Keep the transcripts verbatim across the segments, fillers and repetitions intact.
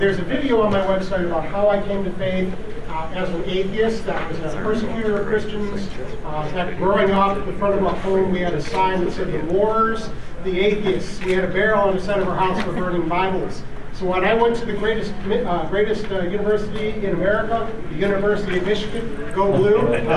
There's a video on my website about how I came to faith uh, as an atheist. I was a persecutor of Christians. Uh, in fact, growing up, at the front of our home, we had a sign that said, "The Moors, the Atheists." We had a barrel on the side of our house for burning Bibles. So when I went to the greatest uh, greatest uh, university in America, the University of Michigan, go blue,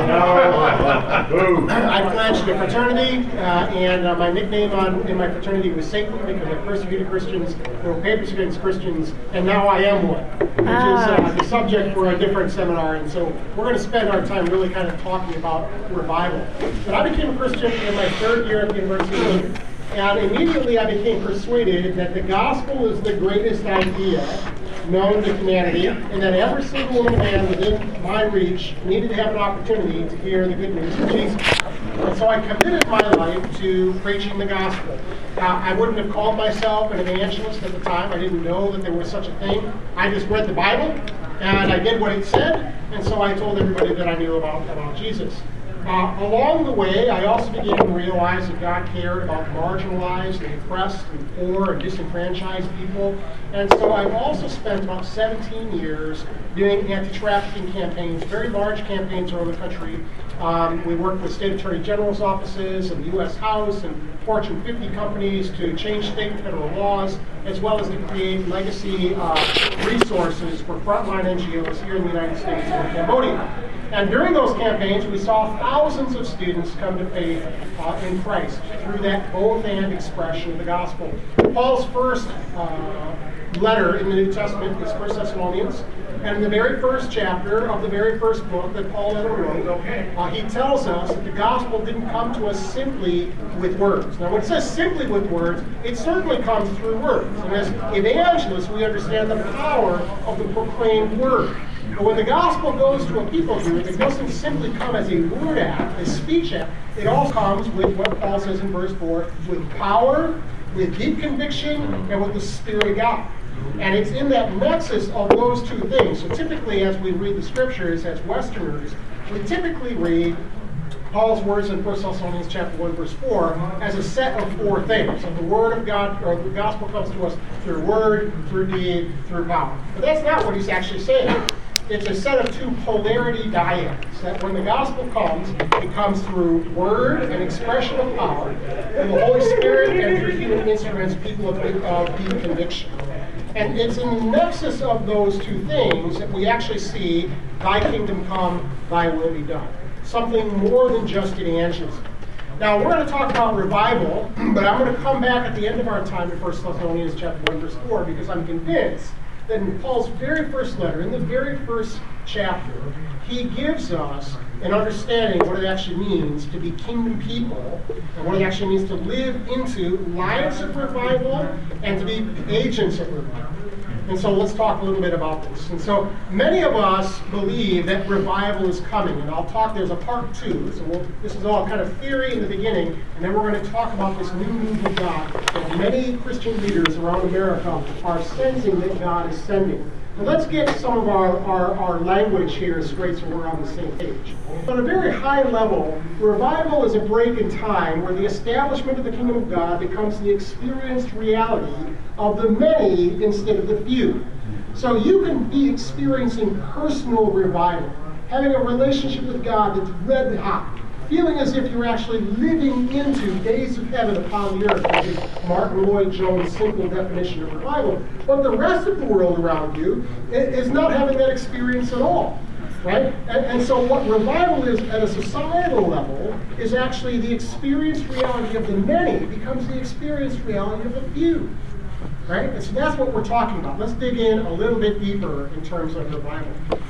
I pledged a fraternity, uh, and uh, my nickname on in my fraternity was Satan because I persecuted Christians, wrote papers against Christians, and now I am one, which is uh, the subject for a different seminar. And so we're going to spend our time really kind of talking about revival. But I became a Christian in my third year at the University. And immediately I became persuaded that the gospel is the greatest idea known to humanity, and that every single man within my reach needed to have an opportunity to hear the good news of Jesus. And so I committed my life to preaching the gospel. Now, I wouldn't have called myself an evangelist at the time. I didn't know that there was such a thing. I just read the Bible, and I did what it said, and so I told everybody that I knew about, about Jesus. Uh, along the way, I also began to realize that God cared about marginalized and oppressed and poor and disenfranchised people. And so I've also spent about seventeen years doing anti-trafficking campaigns, very large campaigns around the country. Um, we worked with state attorney general's offices and the U S House and Fortune fifty companies to change state and federal laws, as well as to create legacy uh, resources for frontline N G Os here in the United States and in Cambodia. And during those campaigns, we saw thousands of students come to faith uh, in Christ through that both and expression of the gospel. Paul's first uh, letter in the New Testament is First Thessalonians. And in the very first chapter of the very first book that Paul ever wrote, uh, he tells us that the gospel didn't come to us simply with words. Now, when it says simply with words, it certainly comes through words. And as evangelists, we understand the power of the proclaimed word. But when the gospel goes to a people group, it doesn't simply come as a word act, a speech act. It all comes with what Paul says in verse four, with power, with deep conviction, and with the Spirit of God. And it's in that nexus of those two things. So typically, as we read the scriptures as Westerners, we typically read Paul's words in First Thessalonians chapter one, verse four, as a set of four things. So the word of God, or the gospel comes to us through word, through deed, through power. But that's not what he's actually saying. It's a set of two polarity dyads, that when the gospel comes, it comes through word and expression of power, and the Holy Spirit and through human instruments, people of, of deep conviction. And it's in the nexus of those two things that we actually see thy kingdom come, thy will be done. Something more than just evangelism. Now, we're going to talk about revival, but I'm going to come back at the end of our time in First Thessalonians chapter one, verse four, because I'm convinced that in Paul's very first letter, in the very first chapter, he gives us an understanding of what it actually means to be kingdom people, and what it actually means to live into lives of revival and to be agents of revival. And so let's talk a little bit about this. And so many of us believe that revival is coming, and I'll talk, there's a part two, so we'll, this is all kind of theory in the beginning, and then we're going to talk about this new move of God that many Christian leaders around America are sensing that God is sending. But let's get some of our, our, our language here straight so we're on the same page. On a very high level, revival is a break in time where the establishment of the kingdom of God becomes the experienced reality of the many instead of the few. So you can be experiencing personal revival, having a relationship with God that's red hot, feeling as if you're actually living into days of heaven upon the earth, which is Martin Lloyd-Jones' simple definition of revival. But the rest of the world around you is not having that experience at all, right? And, and so what revival is at a societal level is actually the experienced reality of the many becomes the experienced reality of the few. Right? And so that's what we're talking about. Let's dig in a little bit deeper in terms of revival.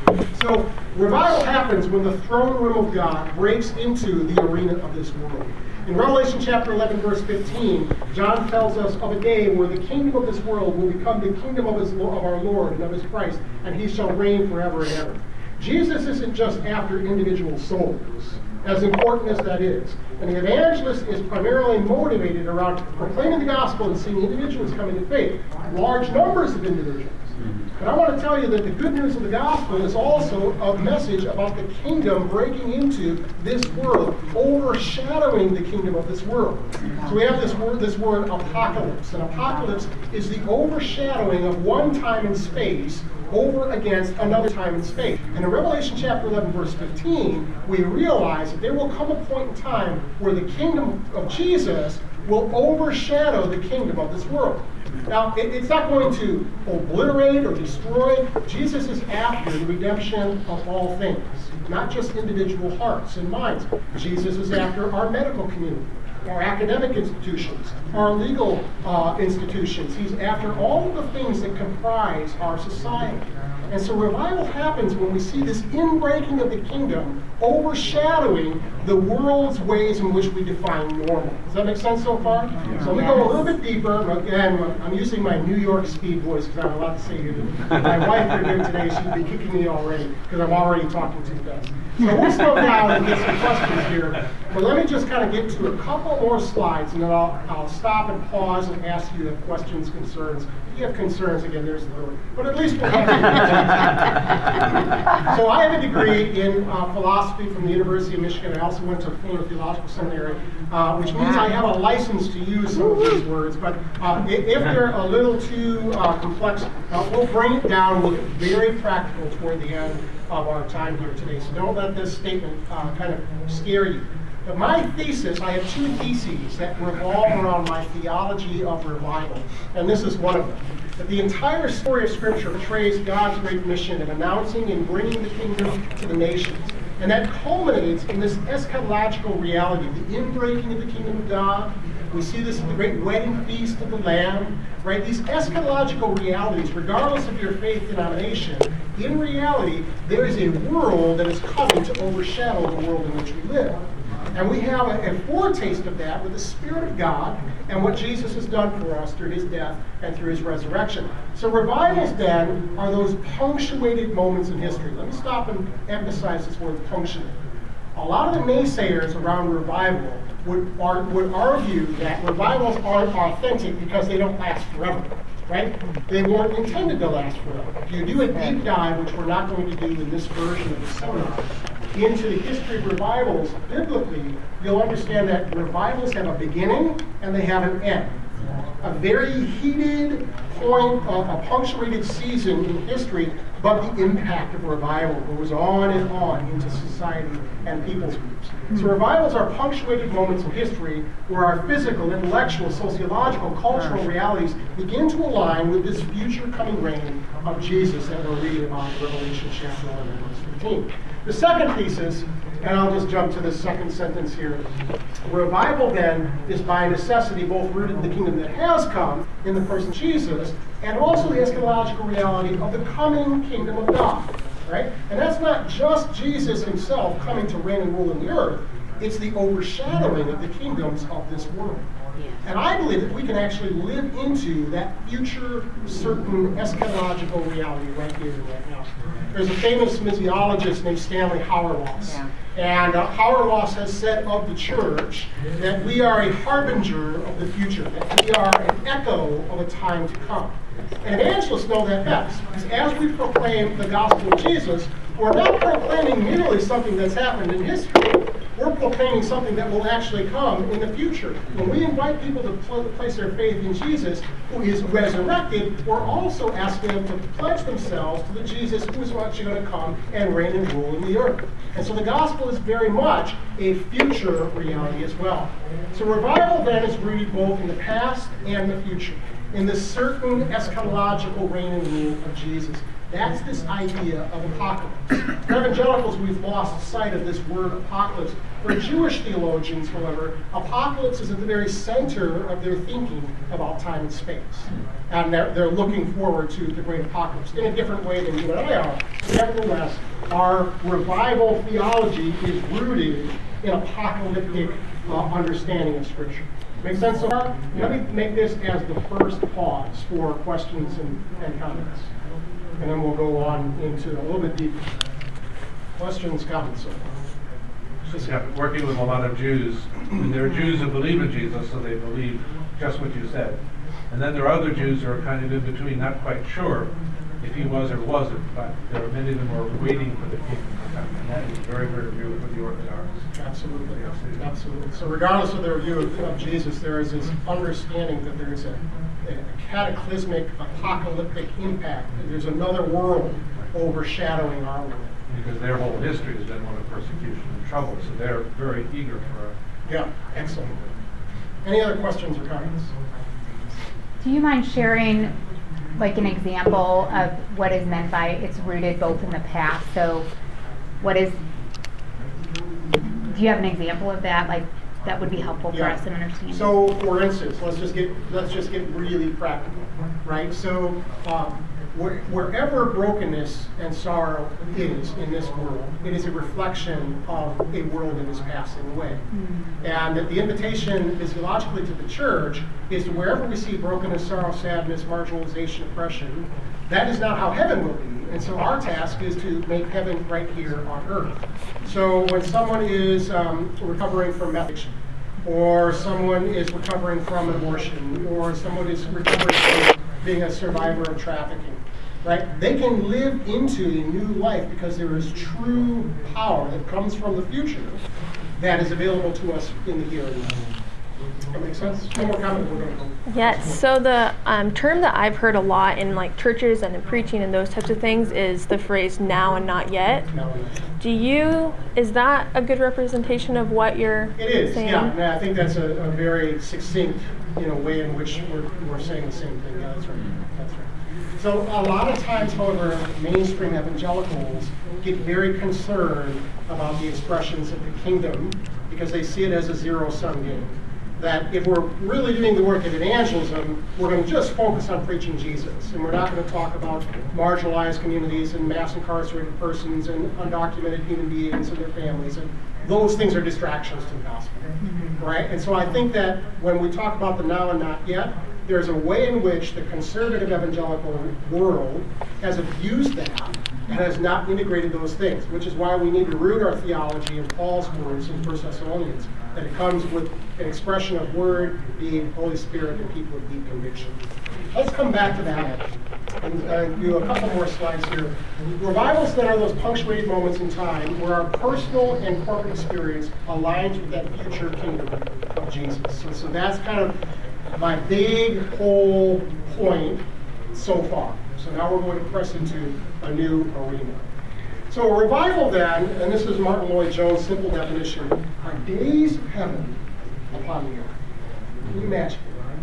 So revival happens when the throne room of God breaks into the arena of this world. In Revelation chapter eleven, verse fifteen, John tells us of a day where the kingdom of this world will become the kingdom of, his, of our Lord and of his Christ, and he shall reign forever and ever. Jesus isn't just after individual souls, as important as that is. And the evangelist is primarily motivated around proclaiming the gospel and seeing individuals come into faith, large numbers of individuals. And I want to tell you that the good news of the gospel is also a message about the kingdom breaking into this world, overshadowing the kingdom of this world. So we have this word, this word apocalypse. And apocalypse is the overshadowing of one time and space over against another time and space. And in Revelation chapter eleven, verse fifteen, we realize that there will come a point in time where the kingdom of Jesus will overshadow the kingdom of this world. Now, it, it's not going to obliterate or destroy. Jesus is after the redemption of all things, not just individual hearts and minds. Jesus is after our medical community, our academic institutions, our legal uh, institutions. He's after all of the things that comprise our society. And so revival happens when we see this inbreaking of the kingdom overshadowing the world's ways in which we define normal. Does that make sense so far? Yeah. So let me go a little bit deeper. Again, I'm using my New York speed voice because I'm allowed to say here. My wife were here today. She'd be kicking me already because I'm already talking too fast. So we'll slow down and get some questions here. But let me just kind of get to a couple more slides, and then I'll, I'll stop and pause and ask you if questions, concerns. If you have concerns, again, there's the door. But at least we'll answer. So I have a degree in uh, philosophy from the University of Michigan. I also went to Fuller Theological Seminary, uh, which means I have a license to use some of these words. But uh, if, if they're a little too uh, complex, uh, we'll bring it down. We'll get very practical toward the end of our time here today. So don't let this statement uh, kind of scare you. But my thesis, I have two theses that revolve around my theology of revival, and this is one of them. That the entire story of Scripture portrays God's great mission of announcing and bringing the kingdom to the nations. And that culminates in this eschatological reality, the inbreaking of the kingdom of God. We see this in the great wedding feast of the Lamb, right? These eschatological realities, regardless of your faith denomination, in reality, there is a world that is coming to overshadow the world in which we live. And we have a, a foretaste of that with the Spirit of God and what Jesus has done for us through his death and through his resurrection. So revivals then are those punctuated moments in history. Let me stop and emphasize this word punctuated. A lot of the naysayers around revival would, are, would argue that revivals aren't authentic because they don't last forever. Right? They weren't intended to last forever. If you do a deep dive, which we're not going to do in this version of the seminar, into the history of revivals biblically, you'll understand that revivals have a beginning and they have an end. A very heated point of a punctuated season in history, but the impact of revival goes on and on into society and people's groups. So revivals are punctuated moments in history where our physical, intellectual, sociological, cultural realities begin to align with this future coming reign of Jesus that we're reading about in Revelation chapter eleven, verse fifteen. The second thesis, and I'll just jump to the second sentence here. Revival then is by necessity both rooted in the kingdom that has come in the person of Jesus, and also the eschatological reality of the coming kingdom of God. Right? And that's not just Jesus himself coming to reign and rule in the earth. It's the overshadowing of the kingdoms of this world. And I believe that we can actually live into that future certain eschatological reality right here and right now. There's a famous missiologist named Stanley Hauerwas. Yeah. And uh, Hauerwas has said of the church that we are a harbinger of the future, that we are an echo of a time to come. And evangelists know that best, because as we proclaim the gospel of Jesus, we're not proclaiming merely something that's happened in history. We're proclaiming something that will actually come in the future. When we invite people to pl- place their faith in Jesus, who is resurrected, we're also asking them to pledge themselves to the Jesus who is actually going to come and reign and rule in the earth. And so the gospel is very much a future reality as well. So revival then is rooted both in the past and the future, in the certain eschatological reign and rule of Jesus. That's this idea of apocalypse. For evangelicals, we've lost sight of this word apocalypse. For Jewish theologians, however, apocalypse is at the very center of their thinking about time and space. And they're, they're looking forward to the great apocalypse in a different way than you and I are. Nevertheless, our revival theology is rooted in apocalyptic uh, understanding of Scripture. Make sense so far? Let me make this as the first pause for questions and, and comments. And then we'll go on into a little bit deeper. Questions, comments so far? Just yeah, working with a lot of Jews, and there are Jews who believe in Jesus, so they believe just what you said. And then there are other Jews who are kind of in between, not quite sure. if he was or wasn't, but there are many of them who are waiting for the kingdom to come, and that is very, very real for the Orthodox. Absolutely, Yes, it is. absolutely. So regardless of their view of, of Jesus, there is this understanding that there is a, a cataclysmic, apocalyptic impact. There's another world overshadowing our world. Because their whole history has been one of persecution and trouble, so they're very eager for a Yeah, excellent. Any other questions or comments? Do you mind sharing like an example of what is meant by it's rooted both in the past? So what is, do you have an example of that? Like that would be helpful for Yeah. us in understanding. So, for instance, let's just get let's just get really practical, right? So, um, where, wherever brokenness and sorrow is in this world, it is a reflection of a world that is passing away. Mm-hmm. And that the invitation physiologically to the church is to wherever we see brokenness, sorrow, sadness, marginalization, oppression, that is not how heaven will be. And so our task is to make heaven right here on earth. So when someone is um, recovering from meth addiction, or someone is recovering from abortion, or someone is recovering from being a survivor of trafficking, right? They can live into a new life because there is true power that comes from the future that is available to us in the here and now. That makes sense? One more comment. We're going to go. Yes. So the um, term that I've heard a lot in like churches and in preaching and those types of things is the phrase "now and not yet." Now, Do you? Is that a good representation of what you're it is, saying? yeah. And I think that's a, a very succinct, you know, way in which we're, we're saying the same thing. Yeah, that's right. That's right. So a lot of times, however, mainstream evangelicals get very concerned about the expressions of the kingdom because they see it as a zero-sum game. That if we're really doing the work of evangelism, we're going to just focus on preaching Jesus. And we're not going to talk about marginalized communities and mass incarcerated persons and undocumented human beings and their families. And those things are distractions to the gospel, right? And so I think that when we talk about the now and not yet, there's a way in which the conservative evangelical world has abused that and has not integrated those things, which is why we need to root our theology in Paul's words in First Thessalonians, that it comes with an expression of word, deed, Holy Spirit, and people with deep conviction. Let's come back to that and uh, do a couple more slides here. Revivals then are those punctuated moments in time where our personal and corporate experience aligns with that future kingdom of Jesus. And so that's kind of my big whole point so far. So now we're going to press into a new arena. So a revival then, and this is Martin Lloyd-Jones' simple definition, are days of heaven upon the earth. Can you imagine?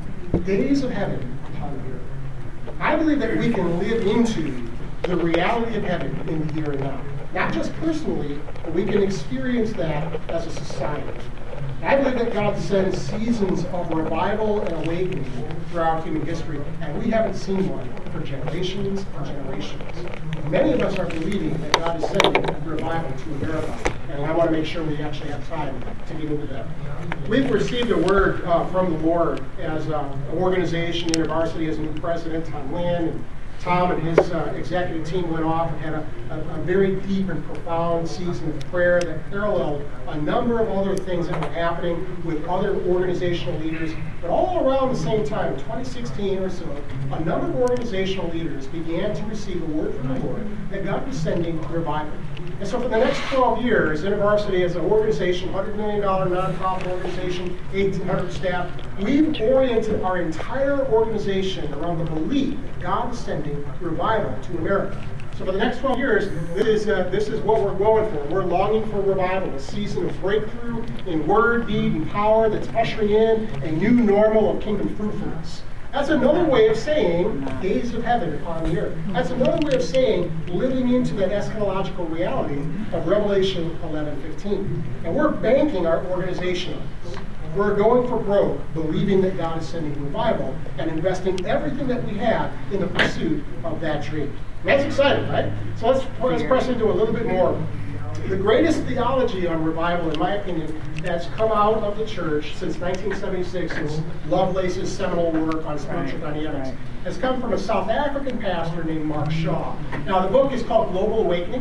Days of heaven upon the earth. I believe that we can live into the reality of heaven in the here and now. Not just personally, but we can experience that as a society. I believe that God sends seasons of revival and awakening throughout human history, and we haven't seen one for generations and generations. Many of us are believing that God is sending revival to America, and I want to make sure we actually have time to get into that. We've received a word uh, from the Lord as uh, an organization. InterVarsity has a new president, Tom Lynn, and Tom and his uh, executive team went off and had a, a, a very deep and profound season of prayer that paralleled a number of other things that were happening with other organizational leaders. But all around the same time, in twenty sixteen or so, a number of organizational leaders began to receive a word from the Lord that God was sending revival. And so for the next twelve years, InterVarsity as an organization, one hundred million dollars nonprofit organization, eighteen hundred staff, we've oriented our entire organization around the belief that God is sending revival to America. So for the next twelve years, this is, uh, this is what we're going for. We're longing for revival, a season of breakthrough in word, deed, and power that's ushering in a new normal of kingdom fruitfulness. That's another way of saying days of heaven upon the earth. That's another way of saying living into that eschatological reality of Revelation eleven fifteen. And we're banking our organization on this. We're going for broke, believing that God is sending revival and investing everything that we have in the pursuit of that dream. That's exciting, right? So let's, let's press into a little bit more. The greatest theology on revival, in my opinion, that's come out of the church since nineteen seventy-six, since Lovelace's seminal work on spiritual right, dynamics, right. has come from a South African pastor named Mark Shaw. Now, the book is called Global Awakening,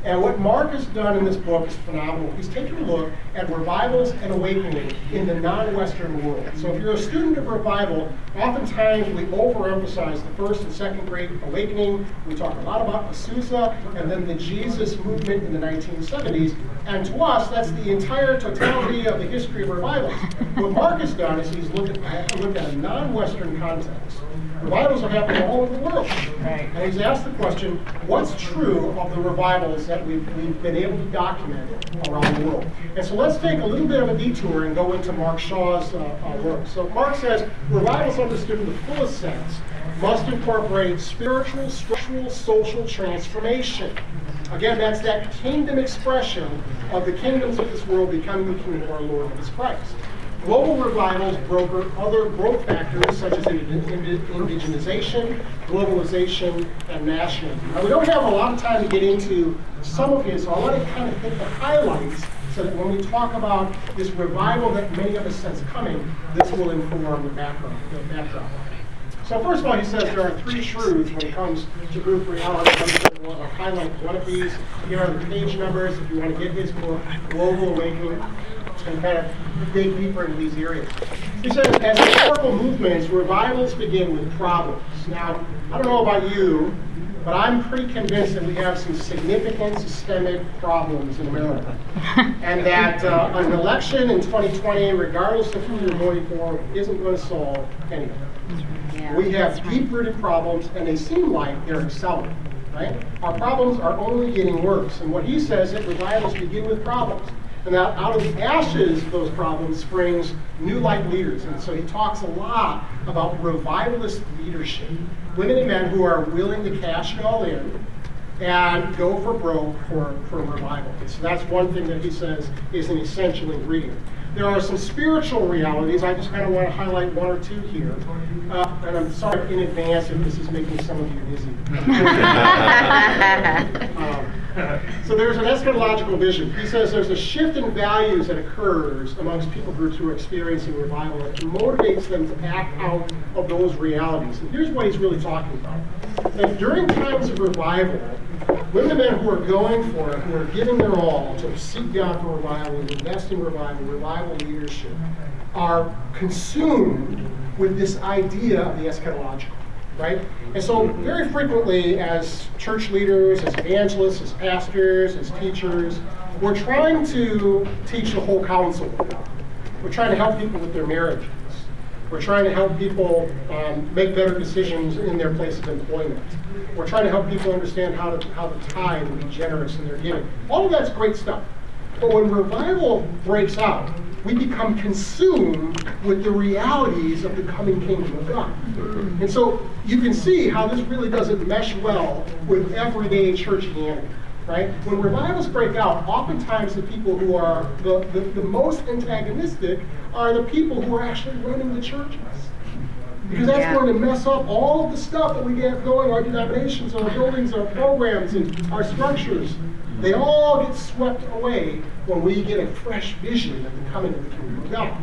And what Mark has done in this book is phenomenal. He's taken a look at revivals and awakening in the non-Western world. So if you're a student of revival, oftentimes we overemphasize the first and second great awakening. We talk a lot about Azusa and then the Jesus movement in the nineteen seventies. And to us, that's the entire totality of the history of revivals. What Mark has done is he's looked at, looked at a non-Western context. Revivals are happening all over the world. Right. And he's asked the question, what's true of the revivals that we've, we've been able to document around the world? And so let's take a little bit of a detour and go into Mark Shaw's uh, uh, work. So Mark says, revivals understood in the fullest sense must incorporate spiritual, structural, social transformation. Again, that's that kingdom expression of the kingdoms of this world becoming the kingdom of our Lord Jesus Christ. Global revivals broker other growth factors such as indigenization, globalization, and nationalism. Now, we don't have a lot of time to get into some of his, so I want to kind of hit the highlights so that when we talk about this revival that many of us sense coming, this will inform the background. The background. So first of all, he says there are three truths when it comes to group reality. I'm going to highlight one of these. Here are the page numbers if you want to get his book, Global Awakening, and kind of dig deeper into these areas. He says, as historical movements, revivals begin with problems. Now, I don't know about you, but I'm pretty convinced that we have some significant systemic problems in America. And that uh, an election in twenty twenty, regardless of who you're voting for, isn't going to solve anything. Yeah, We have that's right. deep-rooted problems, and they seem like they're accelerating, right? Our problems are only getting worse. And what he says is that revivals begin with problems. And that out of the ashes of those problems springs new light leaders. And so he talks a lot about revivalist leadership. Women and men who are willing to cash it all in and go for broke for, for revival. And so that's one thing that he says is an essential ingredient. There are some spiritual realities. I just kind of want to highlight one or two here. Uh, and I'm sorry in advance if this is making some of you dizzy. um, so there's an eschatological vision. He says there's a shift in values that occurs amongst people groups who are experiencing revival that motivates them to act out of those realities. And here's what he's really talking about. That during times of revival, women and men who are going for it, who are giving their all to seek God for revival, and invest in revival, revival leadership, are consumed with this idea of the eschatological, right? And so very frequently as church leaders, as evangelists, as pastors, as teachers, we're trying to teach the whole counsel. We're trying to help people with their marriages. We're trying to help people um, make better decisions in their place of employment. We're trying to help people understand how to how to tithe and be generous in their giving. All of that's great stuff. But when revival breaks out, we become consumed with the realities of the coming kingdom of God. And so you can see how this really doesn't mesh well with everyday churchianity. Right? When revivals break out, oftentimes the people who are the, the, the most antagonistic are the people who are actually running the churches. Because that's Yeah. going to mess up all of the stuff that we get going, our denominations, our buildings, our programs, and our structures. They all get swept away when we get a fresh vision of the coming of the kingdom of God.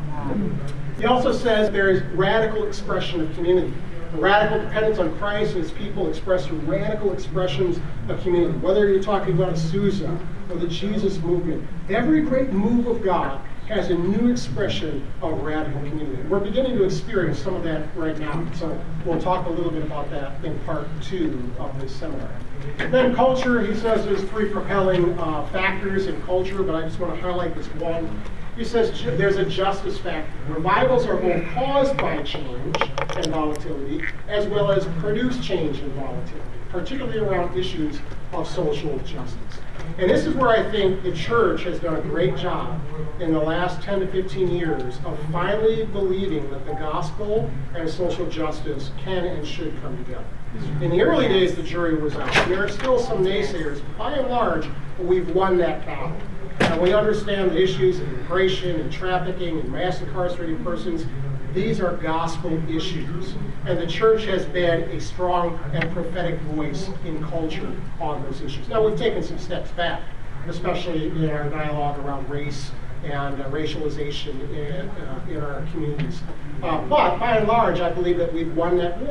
He also says there is radical expression of community. Radical dependence on Christ and his people expressed through radical expressions of community. Whether you're talking about Azusa or the Jesus movement, every great move of God has a new expression of radical community. We're beginning to experience some of that right now. So we'll talk a little bit about that in part two of this seminar. Then culture, he says there's three propelling uh, factors in culture, but I just want to highlight this one. He says ju- there's a justice factor. Revivals are both caused by change and volatility, as well as produce change and volatility, particularly around issues of social justice. And this is where I think the church has done a great job in the last ten to fifteen years of finally believing that the gospel and social justice can and should come together. In the early days, the jury was out. There are still some naysayers. By and large, we've won that battle. And we understand the issues of immigration and trafficking and mass incarcerated persons. These are gospel issues. And the church has been a strong and prophetic voice in culture on those issues. Now, we've taken some steps back, especially in our dialogue around race and uh, racialization in, uh, in our communities. Uh, but by and large, I believe that we've won that war.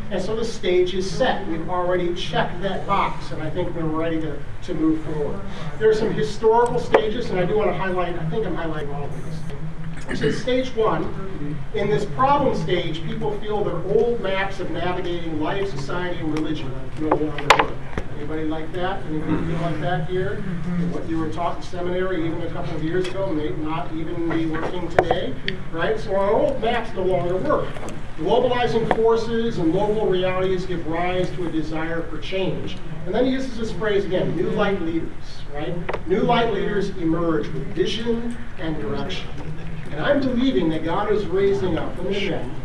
And so the stage is set. We've already checked that box, and I think we're ready to, to move forward. There are some historical stages, and I do want to highlight, I think I'm highlighting all of these. This is stage one. In this problem stage, people feel their old maps of navigating life, society, and religion no longer work. Anybody like that? Anybody feel like that here? What you were taught in seminary even a couple of years ago may not even be working today, right? So our old maps no longer work. Globalizing forces and local realities give rise to a desire for change. And then he uses this phrase again, new light leaders, right? New light leaders emerge with vision and direction. And I'm believing that God is raising up in the end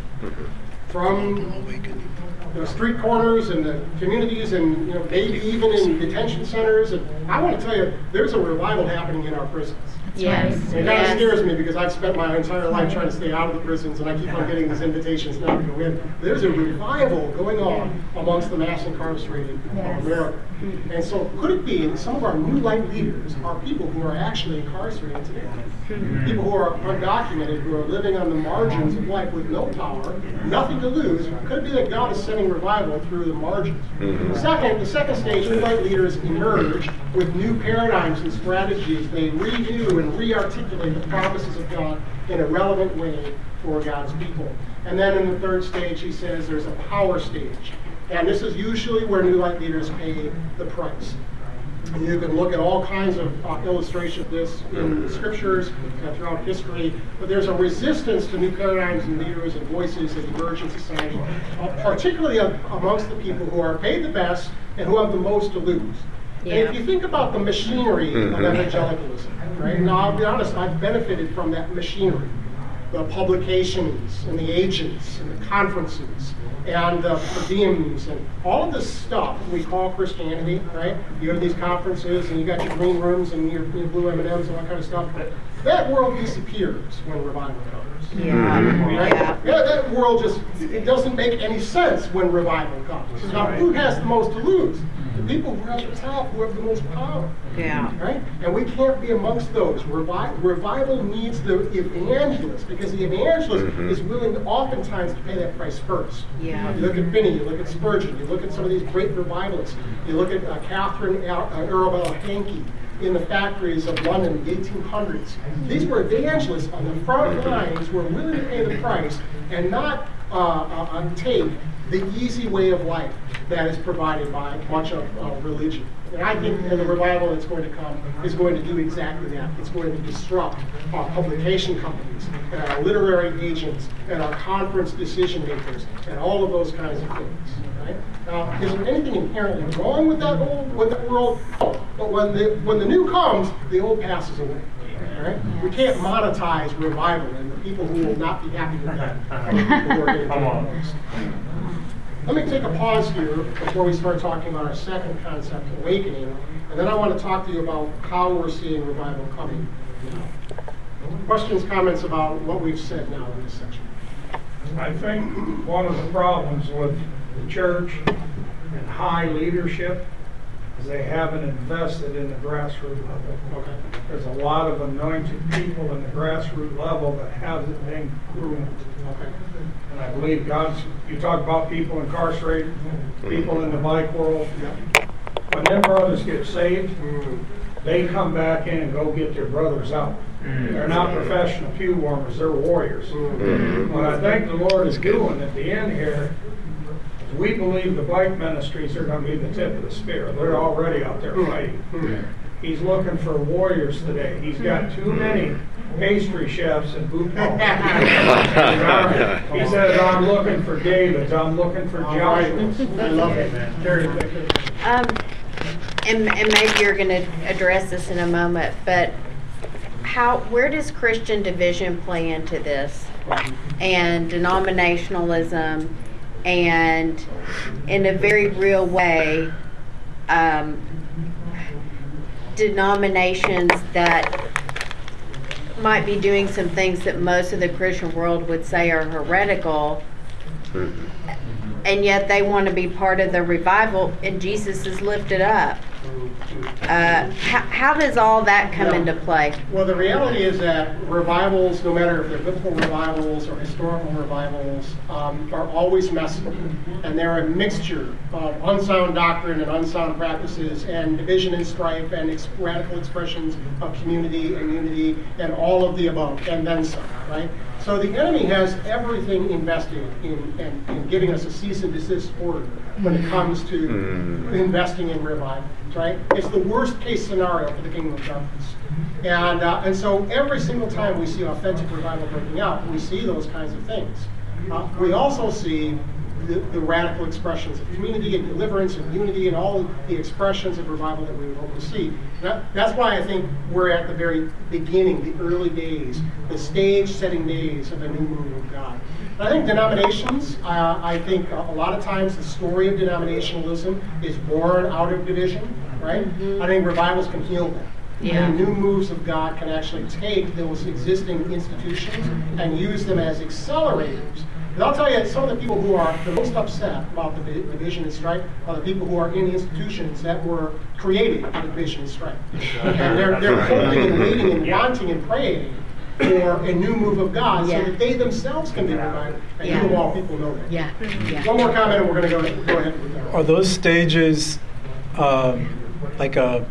from the street corners and the communities and, you know, maybe even in detention centers. And I want to tell you, there's a revival happening in our prisons. Yes. And it kind yes. of scares me because I've spent my entire life trying to stay out of the prisons, and I keep on getting these invitations now to go in. There's a revival going on amongst the mass incarcerated Yes. of America. And so could it be that some of our new light leaders are people who are actually incarcerated today? People who are undocumented, who are living on the margins of life with no power, nothing to lose. Could it be that God is sending revival through the margins? Mm-hmm. Second, the second stage, new light leaders emerge with new paradigms and strategies. They review and re-articulate the promises of God in a relevant way for God's people. And then in the third stage, he says there's a power stage. And this is usually where new light leaders pay the price. And you can look at all kinds of uh, illustrations of this in the scriptures and throughout history, but there's a resistance to new paradigms and leaders and voices that emerge in society, uh, particularly uh, amongst the people who are paid the best and who have the most to lose. Yeah. And if you think about the machinery of evangelicalism, right? Now, I'll be honest, I've benefited from that machinery. The publications and the agents and the conferences and the per diems and all of this stuff we call Christianity, right? You go to these conferences and you got your green rooms and your, your blue M and M's and all that kind of stuff. That world disappears when revival comes. Yeah. Right? Yeah. Yeah, that world just, it doesn't make any sense when revival comes. Now, who has the most to lose? The people who are at the top, who have the most power. Yeah. Right? And we can't be amongst those. Revi- revival needs the evangelist, because the evangelist mm-hmm. is willing to oftentimes to pay that price first. Yeah. You look at Finney, you look at Spurgeon, you look at some of these great revivalists, you look at uh, Catherine Al- uh, Arabella Hankey in the factories of London in the eighteen hundreds. These were evangelists on the front lines who were willing to pay the price and not uh, uh, take the easy way of life that is provided by much of uh, religion. And I think that the revival that's going to come is going to do exactly that. It's going to disrupt our publication companies and our literary agents and our conference decision makers and all of those kinds of things. Right? Now, is there anything inherently wrong with that old with that world? No. But when the when the new comes, the old passes away. Right? We can't monetize revival, and the people who will not be happy with that are the people who are getting Come on. most. Let me take a pause here before we start talking about our second concept, awakening, and then I want to talk to you about how we're seeing revival coming now. Questions, comments about what we've said now in this section? I think one of the problems with the church and high leadership is they haven't invested in the grassroots level. Okay. There's a lot of anointed people in the grassroots level that hasn't been groomed. Okay. And I believe God's, you talk about people incarcerated, people in the bike world. When their brothers get saved, they come back in and go get their brothers out. They're not professional pew warmers, they're warriors. Mm-hmm. What I think the Lord is doing at the end here is we believe the bike ministries are going to be the tip of the spear. They're already out there fighting. Mm-hmm. He's looking for warriors today. He's got too many pastry chefs and boot camps. He says, I'm looking for Davids, I'm looking for giants. I love it, man. Very good. Um, and, and maybe you're going to address this in a moment, but how, where does Christian division play into this? And denominationalism, and in a very real way, um, denominations that might be doing some things that most of the Christian world would say are heretical. and yet they want to be part of the revival, and Jesus is lifted up. Uh, how, how does all that come Yeah. into play? Well, the reality is that revivals, no matter if they're biblical revivals or historical revivals, um, are always messy. And they're a mixture of unsound doctrine and unsound practices and division and strife and ex- radical expressions of community and unity and all of the above, and then some, right? So the enemy has everything invested in, in, in giving us a cease and desist order when it comes to investing in revivals, right? It's the worst case scenario for the kingdom of darkness. And, uh, and so every single time we see authentic revival breaking out, we see those kinds of things. Uh, we also see the, the radical expressions of community and deliverance and unity and all the expressions of revival that we would hope to see. That, that's why I think we're at the very beginning, the early days, the stage-setting days of a new move of God. And I think denominations, uh, I think a, a lot of times the story of denominationalism is born out of division, right? I think revivals can heal that. Yeah. And new moves of God can actually take those existing institutions and use them as accelerators. And I'll tell you, some of the people who are the most upset about the di- division and strife are the people who are in the institutions that were created by division and strife. And they're, they're hoping and waiting and wanting and praying for a new move of God Yeah. so that they themselves can be revived. And Yeah. you all people know that. Yeah, yeah. One more comment and we're going to go, go ahead with that. Are those stages um, like a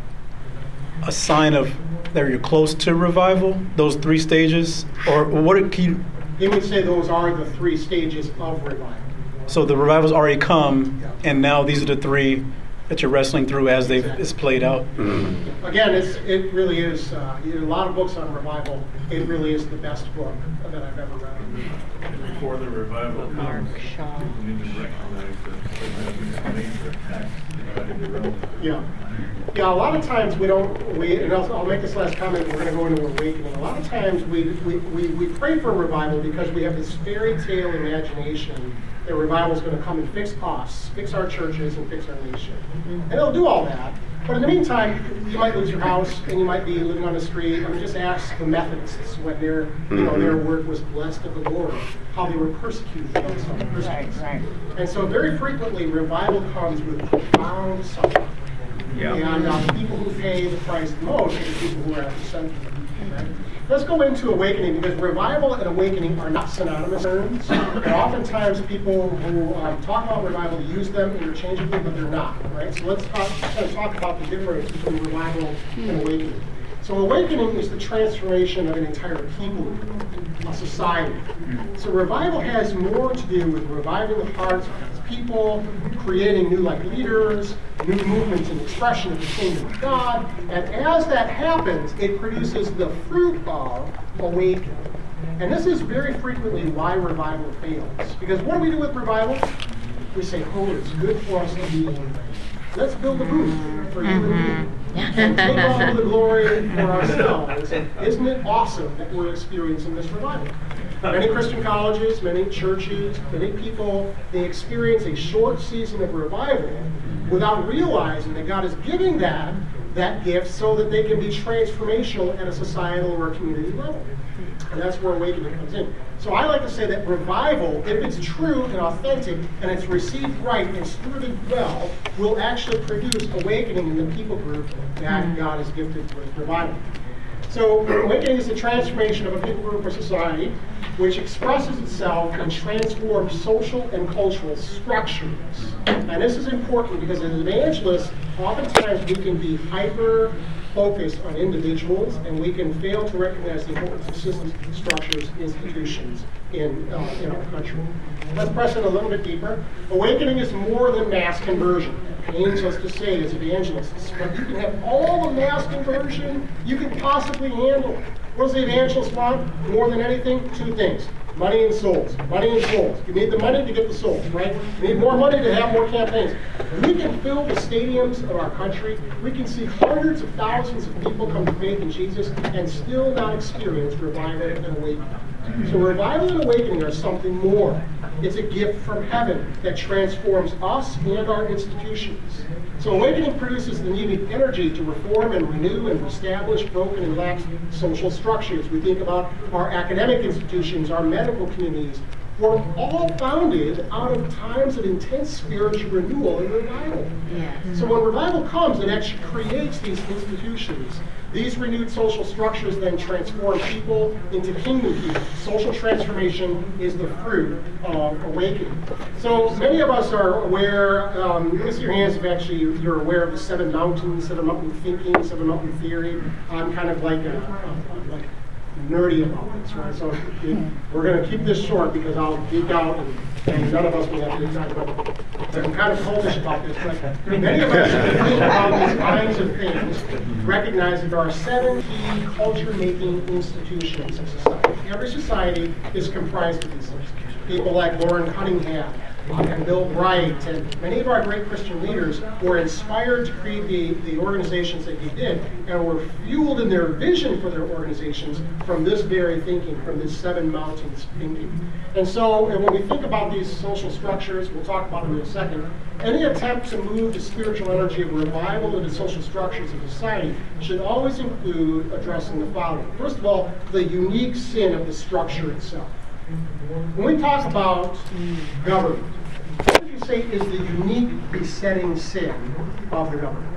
a sign of that you're close to revival? Those three stages, or what? Can you, He would say those are the three stages of revival. so the revival's already come, and now these are the three that you're wrestling through as they it's played out. Again, it's, it really is, uh, there are a lot of books on revival. It really is the best book that I've ever read. Before the revival comes, people need to recognize that there has been a major attack dividing the realm. Yeah. Yeah, a lot of times we don't, we, and I'll, I'll make this last comment, we're going to go into awakening. A lot of times we, we, we, we pray for revival because we have this fairy tale imagination that revival is going to come and fix us, fix our churches, and fix our nation. And it'll do all that. But in the meantime, you might lose your house, and you might be living on the street. I mean, just ask the Methodists when their, you know, their word was blessed of the Lord, how they were persecuted against other Christians. Right, right. And so very frequently, revival comes with profound suffering. And uh, the people who pay the price the most are the people who are at the center. Right? Let's go into awakening, because revival and awakening are not synonymous terms. And oftentimes people who um, talk about revival use them interchangeably, but they're not. Right? So let's talk, kind of talk about the difference between revival and awakening. So awakening is the transformation of an entire people group, a society. So revival has more to do with reviving the hearts of its people, creating new like leaders, new movements and expression of the kingdom of God. And as that happens, it produces the fruit of awakening. And this is very frequently why revival fails. Because what do we do with revival? We say, oh, it's good for us to be, let's build a booth for you and me. And take all the glory for ourselves. Isn't it awesome that we're experiencing this revival? Many Christian colleges, many churches, many people, they experience a short season of revival without realizing that God is giving that, that gift so that they can be transformational at a societal or a community level. And that's where awakening comes in. So I like to say that revival, if it's true and authentic and it's received right and stewarded well, will actually produce awakening in the people group that God has gifted with revival. So awakening is the transformation of a people group or society which expresses itself and transforms social and cultural structures. And this is important because as evangelists, oftentimes we can be hyper focused on individuals, and we can fail to recognize the importance of systems, structures, institutions in, uh, in our country. Let's press it a little bit deeper. Awakening is more than mass conversion. It pains us to say as evangelists, but you can have all the mass conversion you can possibly handle. What does the evangelist want? More than anything, two things. Money and souls. Money and souls. You need the money to get the souls, right? You need more money to have more campaigns. We can fill the stadiums of our country. We can see hundreds of thousands of people come to faith in Jesus and still not experience revival and awakening. So revival and awakening are something more. It's a gift from heaven that transforms us and our institutions. So awakening produces the needed energy to reform and renew and reestablish broken and lax social structures. We think about our academic institutions, our medical communities, were all founded out of times of intense spiritual renewal and revival. Yes. So when revival comes, it actually creates these institutions. These renewed social structures then transform people into kingdom people. Social transformation is the fruit of awakening. So many of us are aware, um, let me see your hands if actually you're aware of the seven mountains, seven mountain thinking, seven mountain theory. I'm kind of like a, a like nerdy about this, right? So it, we're going to keep this short because I'll geek out and, and none of us will have to talk about it. So I'm kind of coldish about this, but many of us think about these kinds of things, recognize that there are seven key culture-making institutions in society. Every society is comprised of these things. People like Lauren Cunningham uh, and Bill Bright and many of our great Christian leaders were inspired to create the, the organizations that they did and were fueled in their vision for their organizations from this very thinking, from this seven mountains thinking. And so and when we think about these social structures, we'll talk about them in a second, any attempt to move the spiritual energy of revival into social structures of society should always include addressing the following. First of all, the unique sin of the structure itself. When we talk about government, what would you say is the unique besetting sin of the government?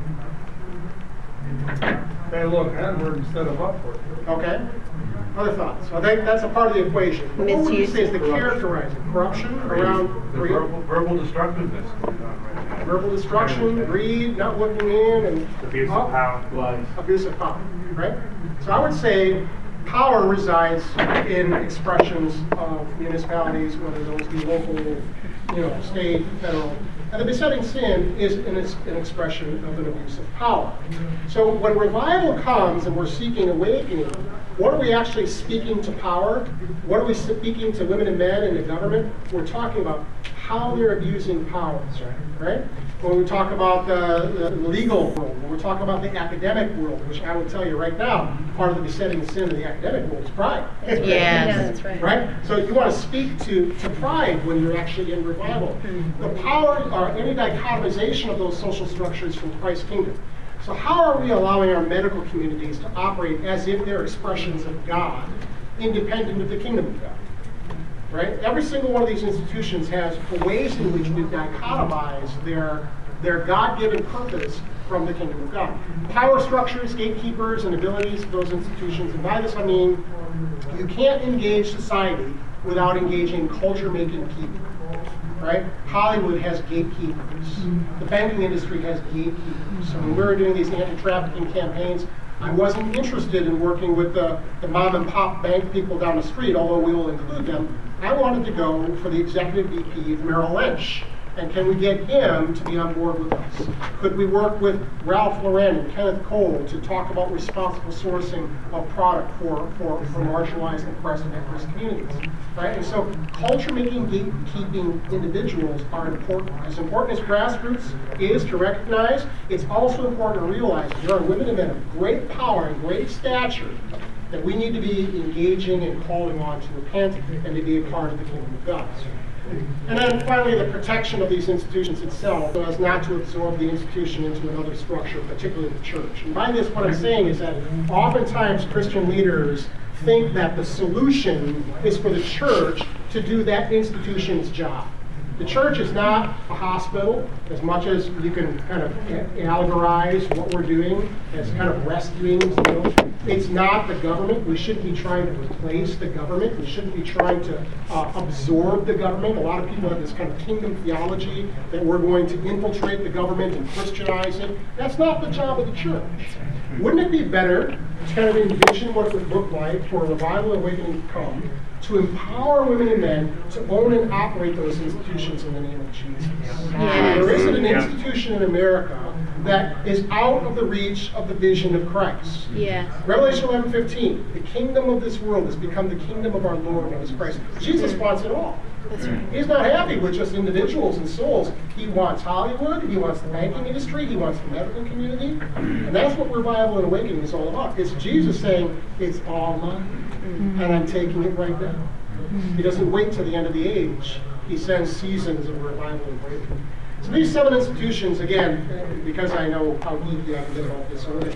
They look inward instead of upward. Okay. Other thoughts? I think that's a part of the equation. But what would you Misuse. say is the characterizing corruption around The greed? verbal, verbal destructiveness going on right now. Verbal destruction, greed, not looking in, and Abuse oh, of power. abuse of power, right? So I would say power resides in expressions of municipalities, whether those be local, you know, state, federal. And the besetting sin is an, an expression of an abuse of power. So when revival comes and we're seeking awakening, what are we actually speaking to power? What are we speaking to women and men in the government? We're talking about how they're abusing power, right? When we talk about the, the legal world, when we talk about the academic world, which I will tell you right now, part of the besetting sin of the academic world is pride. Yes. Yeah, that's right. Right? So you want to speak to, to pride when you're actually in revival. The power or any dichotomization of those social structures from Christ's kingdom. So how are we allowing our medical communities to operate as if they're expressions of God, independent of the kingdom of God? Right? Every single one of these institutions has ways in which we dichotomize their, their God-given purpose from the kingdom of God. Power structures, gatekeepers, and abilities of those institutions. And by this I mean you can't engage society without engaging culture-making people. Right? Hollywood has gatekeepers. The banking industry has gatekeepers. So when we were doing these anti-trafficking campaigns, I wasn't interested in working with the, the mom and pop bank people down the street, although we will include them. I wanted to go for the executive V P of Merrill Lynch. And can we get him to be on board with us? Could we work with Ralph Lauren and Kenneth Cole to talk about responsible sourcing of product for, for, for marginalized and oppressed and at-risk communities? Right? And so culture-making, gatekeeping individuals are important. As important as grassroots is to recognize, it's also important to realize that there are women and men of great power and great stature that we need to be engaging and calling on to repent and to be a part of the kingdom of God. And then finally, the protection of these institutions itself, so as not to absorb the institution into another structure, particularly the church. And by this, what I'm saying is that oftentimes Christian leaders think that the solution is for the church to do that institution's job. The church is not a hospital, as much as you can kind of allegorize what we're doing as kind of rescuing. You know. It's not the government. We shouldn't be trying to replace the government. We shouldn't be trying to uh, absorb the government. A lot of people have this kind of kingdom theology that we're going to infiltrate the government and Christianize it. That's not the job of the church. Wouldn't it be better to kind of envision what it would look like for a revival and awakening to come, to empower women and men to own and operate those institutions in the name of Jesus? Yes. There isn't an institution in America that is out of the reach of the vision of Christ. Yes. Revelation eleven fifteen, the kingdom of this world has become the kingdom of our Lord and his Christ. Jesus wants it all. That's right. He's not happy with just individuals and souls. He wants Hollywood, he wants the banking industry, he wants the medical community. And that's what revival and awakening is all about. It's Jesus saying, it's all mine, mm-hmm. and I'm taking it right now. Mm-hmm. He doesn't wait till the end of the age. He sends seasons of revival and awakening. So these seven institutions, again, because I know how deeply I've been about this, so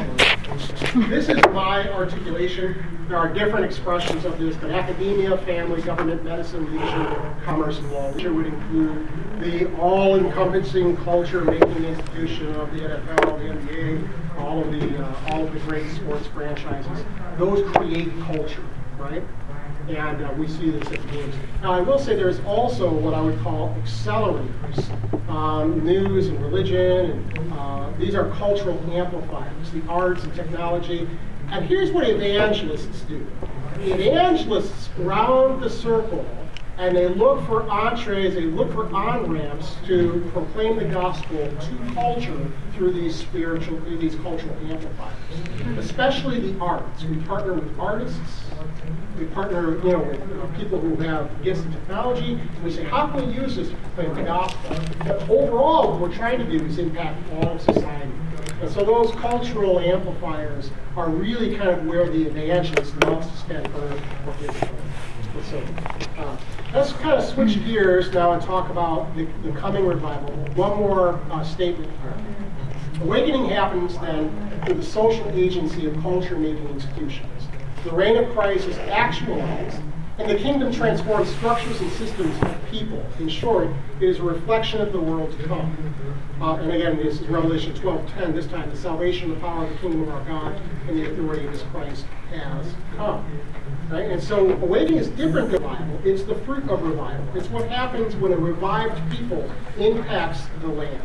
this is my articulation. There are different expressions of this, but academia, family, government, medicine, leadership, commerce, and law. Leadership would include the all-encompassing culture-making institution of the N F L, the N B A, all of the uh, all of the great sports franchises. Those create culture, right? And uh, we see this at the games. Now, I will say there's also what I would call accelerators, um, news and religion, and uh, these are cultural amplifiers, the arts and technology. And here's what evangelists do. The evangelists round the circle, and they look for entrees, they look for on-ramps to proclaim the gospel to culture through these spiritual, through these cultural amplifiers, especially the arts. We partner with artists. We partner, you know, with uh, people who have gifts in technology, and we say, how can we use this to proclaim the gospel? But overall, what we're trying to do is impact all of society. And so those cultural amplifiers are really kind of where the evangelist loves to spend her or his time. So, uh, let's kind of switch gears now and talk about the, the coming revival. One more uh, statement here. Awakening happens then through the social agency of culture-making institutions. The reign of Christ is actualized, and the kingdom transforms structures and systems of people. In short, it is a reflection of the world to come. Uh, and again, this is Revelation twelve ten, this time, the salvation, the power of the kingdom of our God, and the authority of his Christ has come. Right? And so awakening is different than revival. It's the fruit of revival. It's what happens when a revived people impacts the land.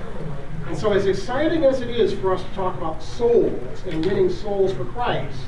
And so as exciting as it is for us to talk about souls and winning souls for Christ,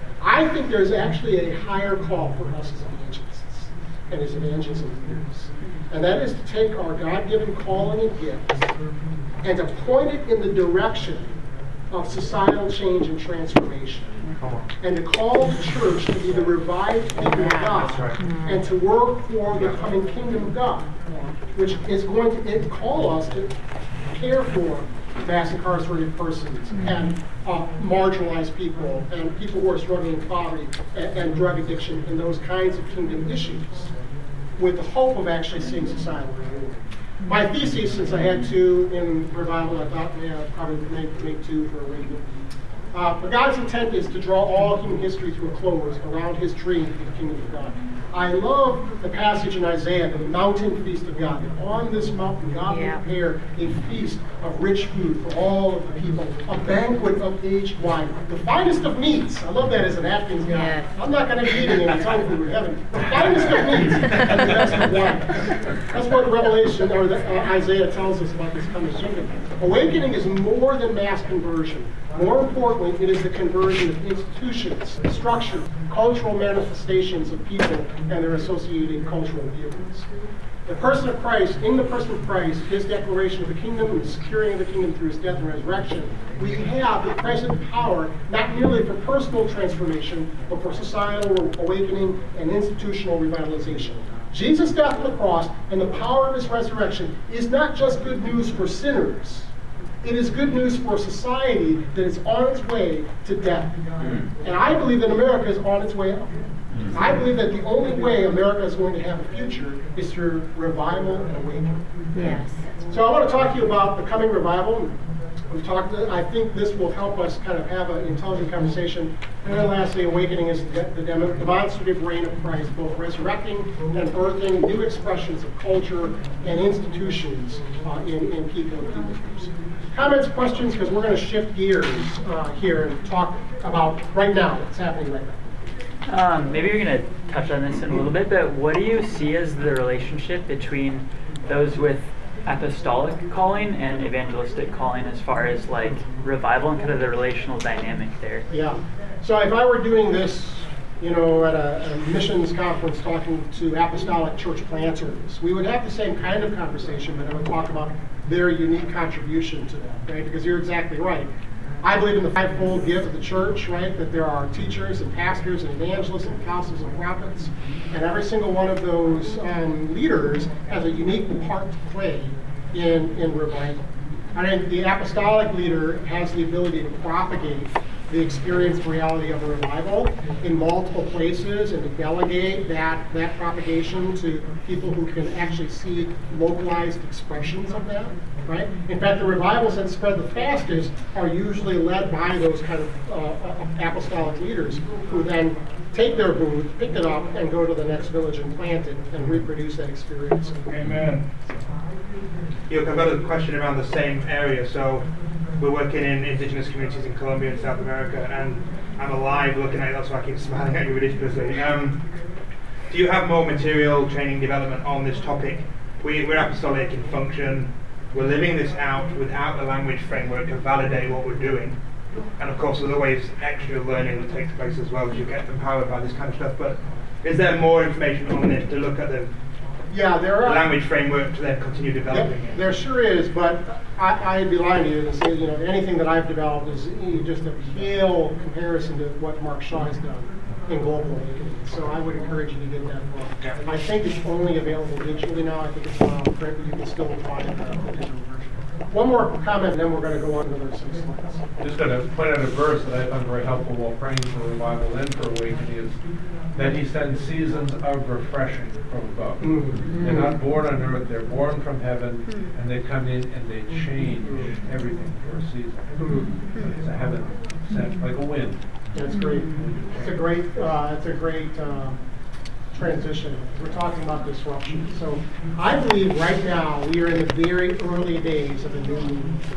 I think there's actually a higher call for us as evangelists and as evangelism leaders. And that is to take our God-given calling and gifts and to point it in the direction of societal change and transformation. And to call the church to be the revived people of God, right, and to work for the coming kingdom of God, which is going to call us to care for mass incarcerated persons and uh, marginalized people and people who are struggling in poverty and, and drug addiction and those kinds of kingdom issues, with the hope of actually seeing societal renewal. My thesis, since I had two in revival, I thought yeah, I'd probably make, make two for awakening. Uh, but God's intent is to draw all human history to a close around his dream for the kingdom of God. I love the passage in Isaiah, the mountain feast of God. That on this mountain, God will prepare a feast of rich food for all of the people, a banquet of aged wine, the finest of meats. I love that as an Atkins guy. Yes. I'm not going to be eating any tongue food in heaven. The finest of meats and the best of wine. That's what Revelation or the, uh, Isaiah tells us about this coming kingdom. Awakening is more than mass conversion. More importantly, it is the conversion of institutions, structure, cultural manifestations of people and their associated cultural views. The person of Christ, in the person of Christ, his declaration of the kingdom and the securing of the kingdom through his death and resurrection, we have the present power not merely for personal transformation, but for societal awakening and institutional revitalization. Jesus' death on the cross and the power of his resurrection is not just good news for sinners. It is good news for a society that is on its way to death. And I believe that America is on its way out. I believe that the only way America is going to have a future is through revival and awakening. Yes. So I want to talk to you about the coming revival. We've talked. I think this will help us kind of have an intelligent conversation. And then lastly, awakening is the, the demonstrative reign of Christ, both resurrecting and birthing new expressions of culture and institutions uh, in, in people and people groups. Comments, questions, because we're going to shift gears uh, here and talk about right now, what's happening right now. Um, maybe you're going to touch on this in a little bit, but what do you see as the relationship between those with apostolic calling and evangelistic calling as far as like revival and kind of the relational dynamic there? Yeah. So if I were doing this, you know, at a, a missions conference talking to apostolic church planters, we would have the same kind of conversation, but I would talk about their unique contribution to that, right? Because you're exactly right. I believe in the fivefold gift of the church, right? That there are teachers and pastors and evangelists and apostles and prophets, and every single one of those um, leaders has a unique part to play in, in revival. I think the apostolic leader has the ability to propagate the experienced reality of a revival in multiple places and to delegate that, that propagation to people who can actually see localized expressions of that, right? In fact, the revivals that spread the fastest are usually led by those kind of uh, apostolic leaders who then take their booth, pick it up, and go to the next village and plant it and reproduce that experience. Amen. Yeah, I've got a question around the same area. So we're working in indigenous communities in Colombia and South America, and I'm alive looking at it, that's why I keep smiling at you ridiculously. Um, do you have more material, training, development on this topic? We, we're apostolic in function. We're living this out without a language framework to validate what we're doing. And of course, there's always extra learning that takes place as well as you get empowered by this kind of stuff. But is there more information on this to look at the Yeah, there the are. language framework to then continue developing There, it? there sure is, but I, I'd be lying to you and say, you know, anything that I've developed is eh, just a pale comparison to what Mark Shaw has done in Global Awakening. So I would encourage you to get that book. Yeah. I think it's only available digitally now. I think it's not on print, but you can still buy it in the digital version. One more comment, and then we're going to go on to another some slides. Just going to point out a verse that I found very helpful while praying for revival and for awakening is that he sends seasons of refreshing from above. Mm. They're not born on earth, they're born from heaven, and they come in and they change everything for a season. Mm. It's a heaven sent, like a wind. That's great. It's a great, uh, it's a great uh, transition. We're talking about disruption. So I believe right now we are in the very early days of a new movement.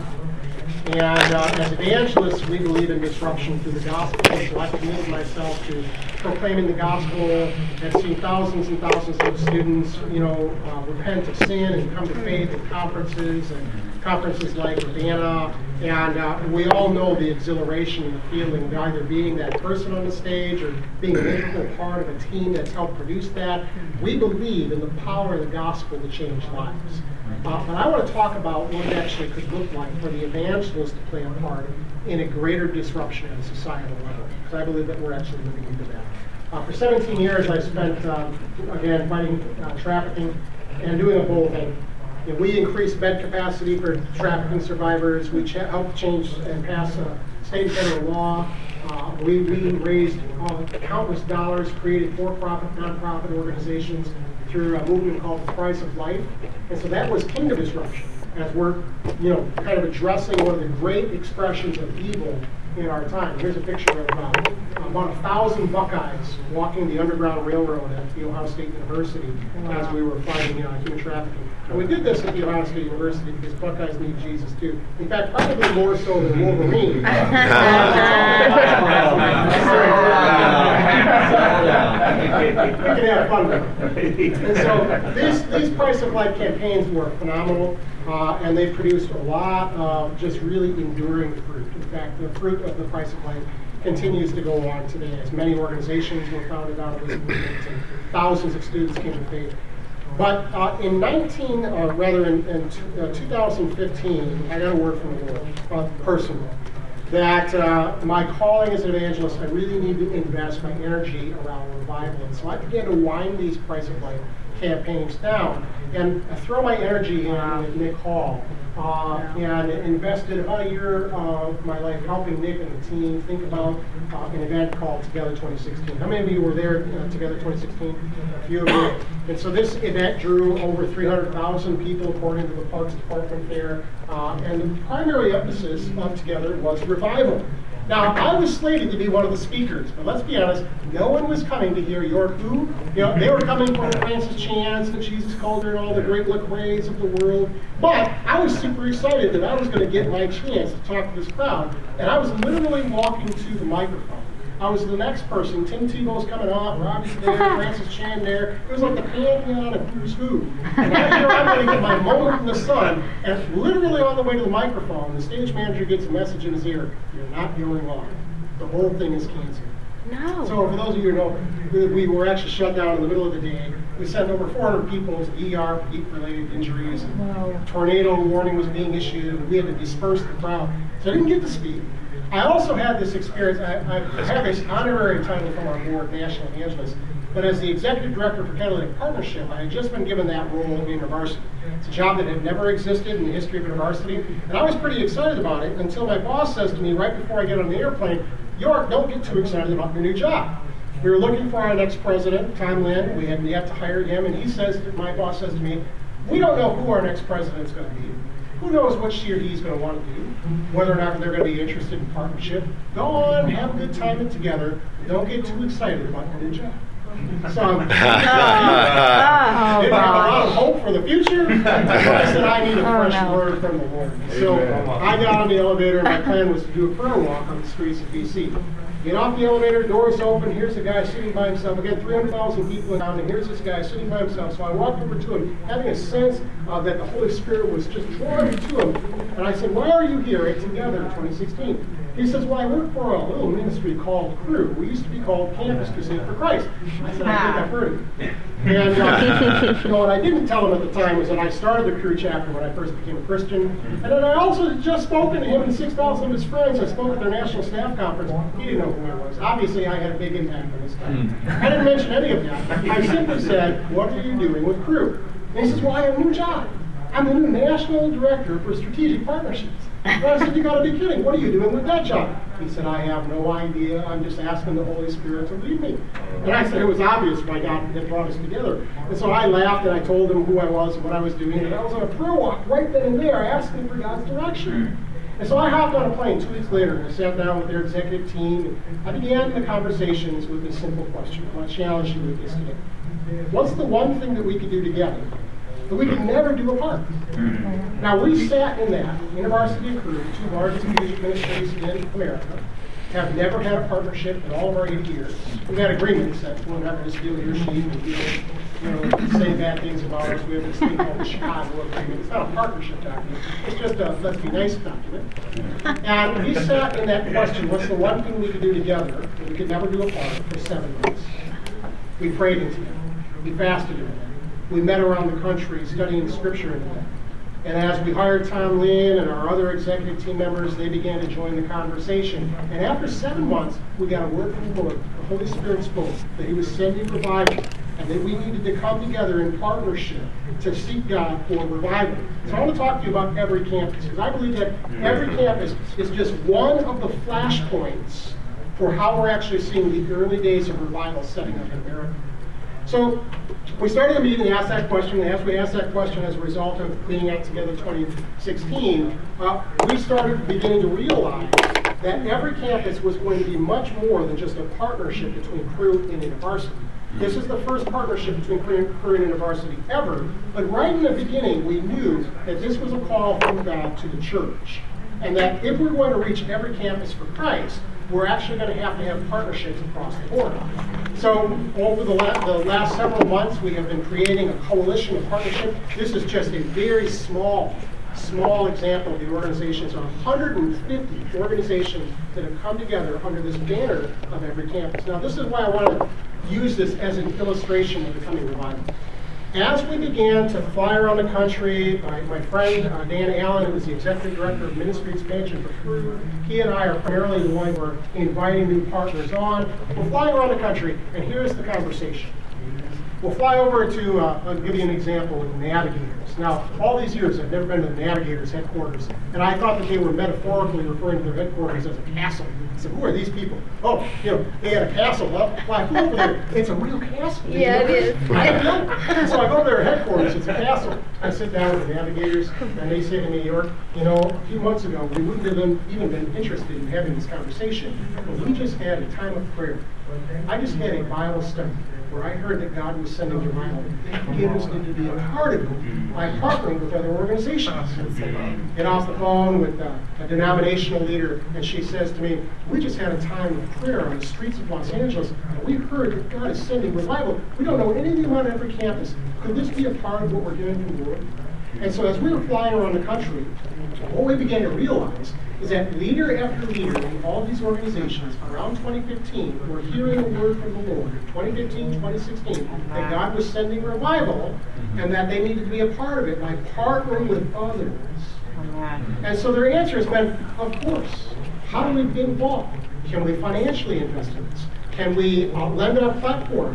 And uh, as evangelists, we believe in disruption through the gospel. So I've committed myself to proclaiming the gospel. I've seen thousands and thousands of students, you know, uh, repent of sin and come to faith at conferences and conferences like Urbana. And uh, we all know the exhilaration and the feeling of either being that person on the stage or being an integral part of a team that's helped produce that. We believe in the power of the gospel to change lives. Uh, but I want to talk about what it actually could look like for the evangelist to play a part in a greater disruption at a societal level, because I believe that we're actually living into that. Uh, for seventeen years, I spent, um, again, fighting uh, trafficking and doing a whole thing. You know, we increased bed capacity for trafficking survivors. We ch- helped change and pass a state and federal law. Uh, we, we raised uh, countless dollars, created for-profit, nonprofit organizations through a movement called The Price of Life. And so that was kingdom disruption, as we're, you know, kind of addressing one of the great expressions of evil in our time. Here's a picture of uh, about a thousand Buckeyes walking the Underground Railroad at the Ohio State University as we were fighting uh, human trafficking. And we did this at the Ohio State University because Buckeyes need Jesus too. In fact, probably more so than Wolverine. We can have fun with it. And so these, these Price of Life campaigns were phenomenal, uh, and they produced a lot of just really enduring fruit. In fact, the fruit of the Price of Life continues to go on today, as many organizations were founded out of this movement, and thousands of students came to faith. But uh, in nineteen, uh, rather in, in t- uh, two thousand fifteen, I got a word from the Lord, uh, personal, that uh, my calling as an evangelist, I really need to invest my energy around revival. And so I began to wind these Price of Life campaigns down and throw my energy in with Nick Hall. Uh, and invested about a year of my life helping Nick and the team think about uh, an event called Together twenty sixteen. How many of you were there uh, Together twenty sixteen? A few of you. And so this event drew over three hundred thousand people according to the Parks Department there. Uh, and the primary emphasis of Together was revival. Now, I was slated to be one of the speakers, but let's be honest, no one was coming to hear York Who. You know, they were coming for Francis Chance and Jesus Calder and all the great Lecraes of the world. But I was super excited that I was going to get my chance to talk to this crowd. And I was literally walking to the microphone. I was the next person. Tim Tebow's coming off, Robbie's there, Francis Chan there. It was like the pantheon of who's who. And I hear I'm going to get my moment in the sun, and literally on the way to the microphone, the stage manager gets a message in his ear: "You're not going on. The whole thing is canceled." No. So for those of you who know, we, we were actually shut down in the middle of the day. We sent over four hundred people to E R for heat-related injuries. And Wow. tornado warning was being issued. We had to disperse the crowd. So I didn't get to speak. I also had this experience. I, I have this honorary title from our board, National Evangelist. But as the executive director for Catalytic Partnership, I had just been given that role in InterVarsity. It's a job that had never existed in the history of InterVarsity, and I was pretty excited about it until my boss says to me right before I get on the airplane, York, don't get too excited about your new job. We were looking for our next president, Tom Lynn. We had yet to hire him, and he says, my boss says to me, we don't know who our next president is going to be. Who knows what she or he's going to want to do, whether or not they're going to be interested in partnership. Go on, have a good time together. Don't get too excited about your new job. So um, didn't have a lot of hope for the future. I said I need a fresh oh, no. word from the Lord. So I got on the elevator, and my plan was to do a prayer walk on the streets of B C. Get off the elevator, doors open, here's a guy sitting by himself. Again, three hundred thousand people around, and here's this guy sitting by himself. So I walked over to him, having a sense uh, that the Holy Spirit was just drawing me to him. And I said, why are you here at Together twenty sixteen? He says, well, I work for a little ministry called Cru. We used to be called Campus Crusade for Christ. I said, I think I've heard of it. And uh, you know, what I didn't tell him at the time was that I started the Cru chapter when I first became a Christian. And then I also had just spoken to him and six thousand of his friends. I spoke at their national staff conference. He didn't know who I was. Obviously, I had a big impact on his time. I didn't mention any of that. I simply said, what are you doing with Cru? And he says, well, I have a new job. I'm the new national director for strategic partnerships. And I said, you got to be kidding. What are you doing with that job? He said, I have no idea. I'm just asking the Holy Spirit to lead me. And I said, it was obvious why God had brought us together. And so I laughed and I told him who I was and what I was doing. And I was on a prayer walk right then and there asking for God's direction. And so I hopped on a plane two weeks later and I sat down with their executive team. And I began the conversations with this simple question. I want to challenge you with this today. What's the one thing that we could do together that we can never do apart? Mm-hmm. Now, we sat in that InterVarsity and Cru, the two largest music ministries in America, have never had a partnership in all of our eight years. We've had agreements that we'll never just steal your sheep and we don't, you know, say bad things about us. We have this thing called the Chicago Agreement. It's not a partnership document. It's just a let's be nice document. And we sat in that question, what's the one thing we could do together that we could never do apart, for seven months. We prayed into it. We fasted into it. We met around the country studying scripture in that. And as we hired Tom Lynn and our other executive team members, they began to join the conversation. And after seven months, we got a word from the Lord. The Holy Spirit spoke that He was sending revival and that we needed to come together in partnership to seek God for revival. So I want to talk to you about every campus, because I believe that every campus is just one of the flashpoints for how we're actually seeing the early days of revival setting up in America. So we started the meeting and asked that question, and as we asked that question as a result of being at Together twenty sixteen, uh, we started beginning to realize that every campus was going to be much more than just a partnership between Cru and InterVarsity. This is the first partnership between Cru and InterVarsity ever, but right in the beginning we knew that this was a call from God to the church, and that if we're going to reach every campus for Christ, we're actually going to have to have partnerships across the board. So over the, la the last several months, we have been creating a coalition of partnership. This is just a very small, small example of the organizations. There are one hundred fifty organizations that have come together under this banner of every campus. Now, this is why I want to use this as an illustration of the coming revival. As we began to fly around the country, my, my friend uh, Dan Allen, who is the executive director of Ministry Expansion for Cru, he and I are primarily the one who are inviting new partners on. We're flying around the country, and here's the conversation. We'll fly over to, uh, I'll give you an example with Navigators. Now, all these years I've never been to the Navigators headquarters, and I thought that they were metaphorically referring to their headquarters as a castle. I said, who are these people? Oh, you know, they had a castle. Well, well I flew over there. It's a real castle. Yeah, it is. I didn't know. So I go to their headquarters. It's a castle. I sit down with the Navigators, and they say to me, York, you know, a few months ago, we wouldn't have been, even been interested in having this conversation, but we just had a time of prayer. I just had a Bible study where I heard that God was sending revival. Give us need to be a part of it by partnering with other organizations. Get off the phone with uh, a denominational leader, and she says to me, we just had a time of prayer on the streets of Los Angeles, and we heard that God is sending revival. We don't know anything about every campus. Could this be a part of what we're doing from the Lord? And so as we were flying around the country, what we began to realize is that leader after leader in all these organizations around twenty fifteen were hearing a word from the Lord, twenty fifteen, twenty sixteen, that God was sending revival and that they needed to be a part of it by partnering with others. And so their answer has been, of course. How do we get involved? Can we financially invest in this? Can we uh, lend our platforms?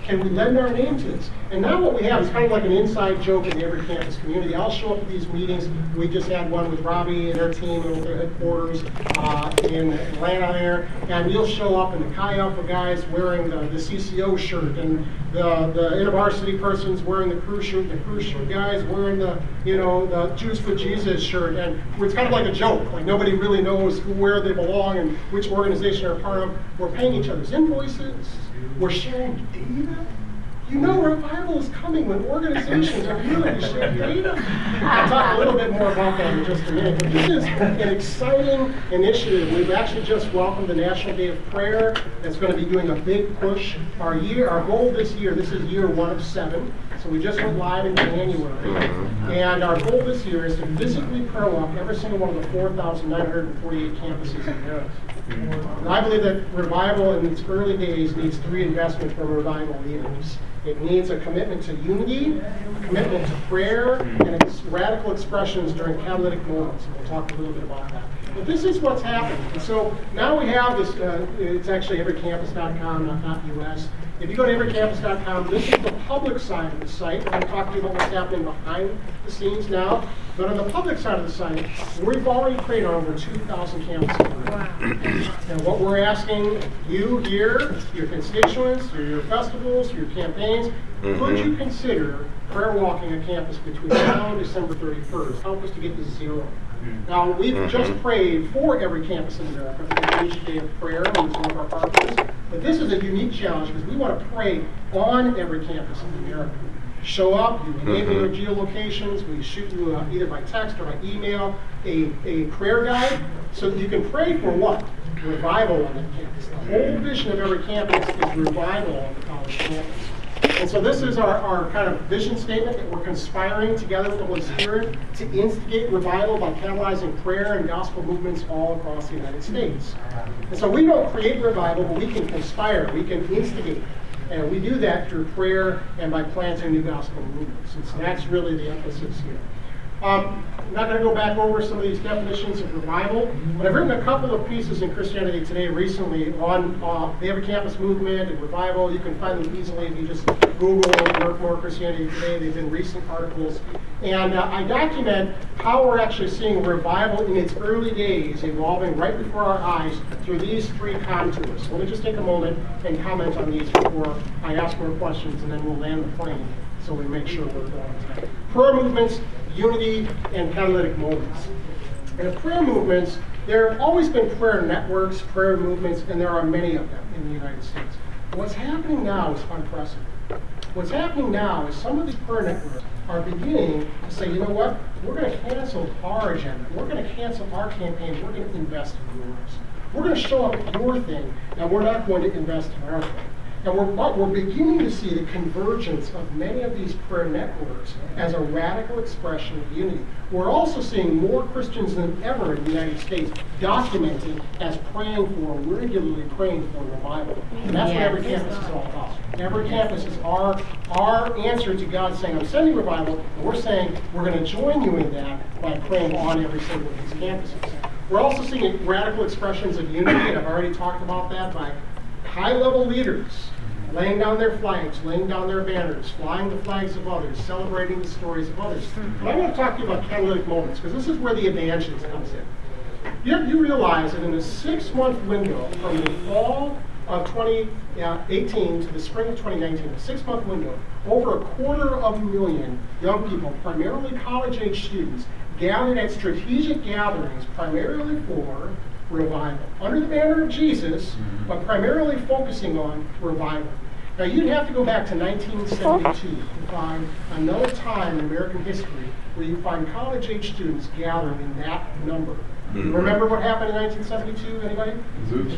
Can we lend our name to this? And now what we have is kind of like an inside joke in the Every Campus community. I'll show up at these meetings. We just had one with Robbie and her team at their headquarters uh, in Atlanta there. And you'll show up and the Chi Alpha guys wearing the, the C C O shirt, and the, the InterVarsity person's wearing the crew shirt, the crew shirt guys wearing the, you know, the Jews for Jesus shirt. And it's kind of like a joke. Like nobody really knows who, where they belong and which organization they're a part of. We're paying each other's invoices. We're sharing data. You know revival is coming when organizations are willing to share data. I'll talk a little bit more about that in just a minute. But this is an exciting initiative. We've actually just welcomed the National Day of Prayer that's going to be doing a big push. Our year, our goal this year, this is year one of seven. So we just went live in January. And our goal this year is to physically prayer walk every single one of the four thousand nine hundred forty-eight campuses in America. And I believe that revival in its early days needs three investments from revival leaders. It needs a commitment to unity, a commitment to prayer, and its radical expressions during catalytic moments. And we'll talk a little bit about that. But this is what's happening. And so now we have this, uh, it's actually every campus dot com, not, not U S. If you go to every campus dot com, this is the public side of the site. I'm going to talk to you about what's happening behind the scenes now. But on the public side of the site, we've already created over two thousand campuses. Wow. And what we're asking you here, your constituents, or your festivals, your campaigns, mm-hmm. could you consider prayer walking a campus between now and December thirty-first? Help us to get to zero. Mm-hmm. Now, we've mm-hmm. just prayed for every campus in America for each day of prayer, and it's one of our partners. But this is a unique challenge because we want to pray on every campus in America. Show up, you enable your geolocations, we shoot you uh, either by text or by email a, a prayer guide so that you can pray for what? Revival on that campus. The whole vision of every campus is revival on the college campus. And so this is our, our kind of vision statement that we're conspiring together with the Holy Spirit to instigate revival by catalyzing prayer and gospel movements all across the United States. And so we don't create revival, but we can conspire, we can instigate. And we do that through prayer and by planting new gospel movements. And so that's really the emphasis here. Um, I'm not going to go back over some of these definitions of revival, but I've written a couple of pieces in Christianity Today recently on uh, the Every Campus movement and revival. You can find them easily if you just Google Work More Christianity Today. They've been recent articles. And uh, I document how we're actually seeing revival in its early days evolving right before our eyes through these three contours. So let me just take a moment and comment on these before I ask more questions, and then we'll land the plane so we make sure we're going on time. Prayer movements, unity, and catalytic moments. And the prayer movements, there have always been prayer networks, prayer movements, and there are many of them in the United States. What's happening now is unprecedented. What's happening now is some of these prayer networks are beginning to say, you know what, we're going to cancel our agenda. We're going to cancel our campaign. We're going to invest in yours. We're going to show up at your thing, and we're not going to invest in our thing. And we're, we're beginning to see the convergence of many of these prayer networks as a radical expression of unity. We're also seeing more Christians than ever in the United States documented as praying for, regularly praying for revival. And that's yes. what every campus is all about. Every campus is our, our answer to God saying, I'm sending revival, and we're saying we're going to join you in that by praying on every single of these campuses. We're also seeing radical expressions of unity, and I've already talked about that, by high-level leaders laying down their flags, laying down their banners, flying the flags of others, celebrating the stories of others. But I want to talk to you about catalytic moments, because this is where the evangelism comes in. You, you realize that in a six-month window from the fall of twenty eighteen to the spring of twenty nineteen, a six-month window, over a quarter of a million young people, primarily college-age students, gathered at strategic gatherings primarily for revival, under the banner of Jesus, but primarily focusing on revival. Now, you'd have to go back to nineteen seventy-two to find another time in American history where you find college-age students gathering in that number. Mm-hmm. Remember what happened in nineteen seventy-two, anybody? Zeus.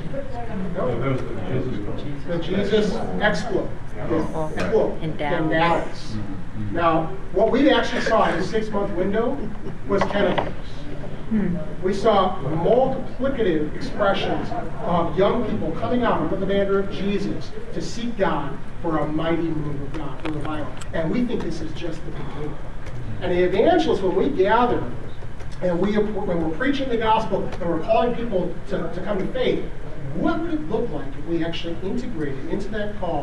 No. That was the Jesus. The Jesus exploit. Oh. Exploit. In Dallas. In Dallas. Mm-hmm. Now, what we actually saw in a six-month window was ten of those. We saw multiplicative expressions of young people coming out under the banner of Jesus to seek God for a mighty move of God, for revival. And we think this is just the beginning. And the evangelists, when we gather and we, when we're preaching the gospel and we're calling people to, to come to faith, what would it look like if we actually integrated into that call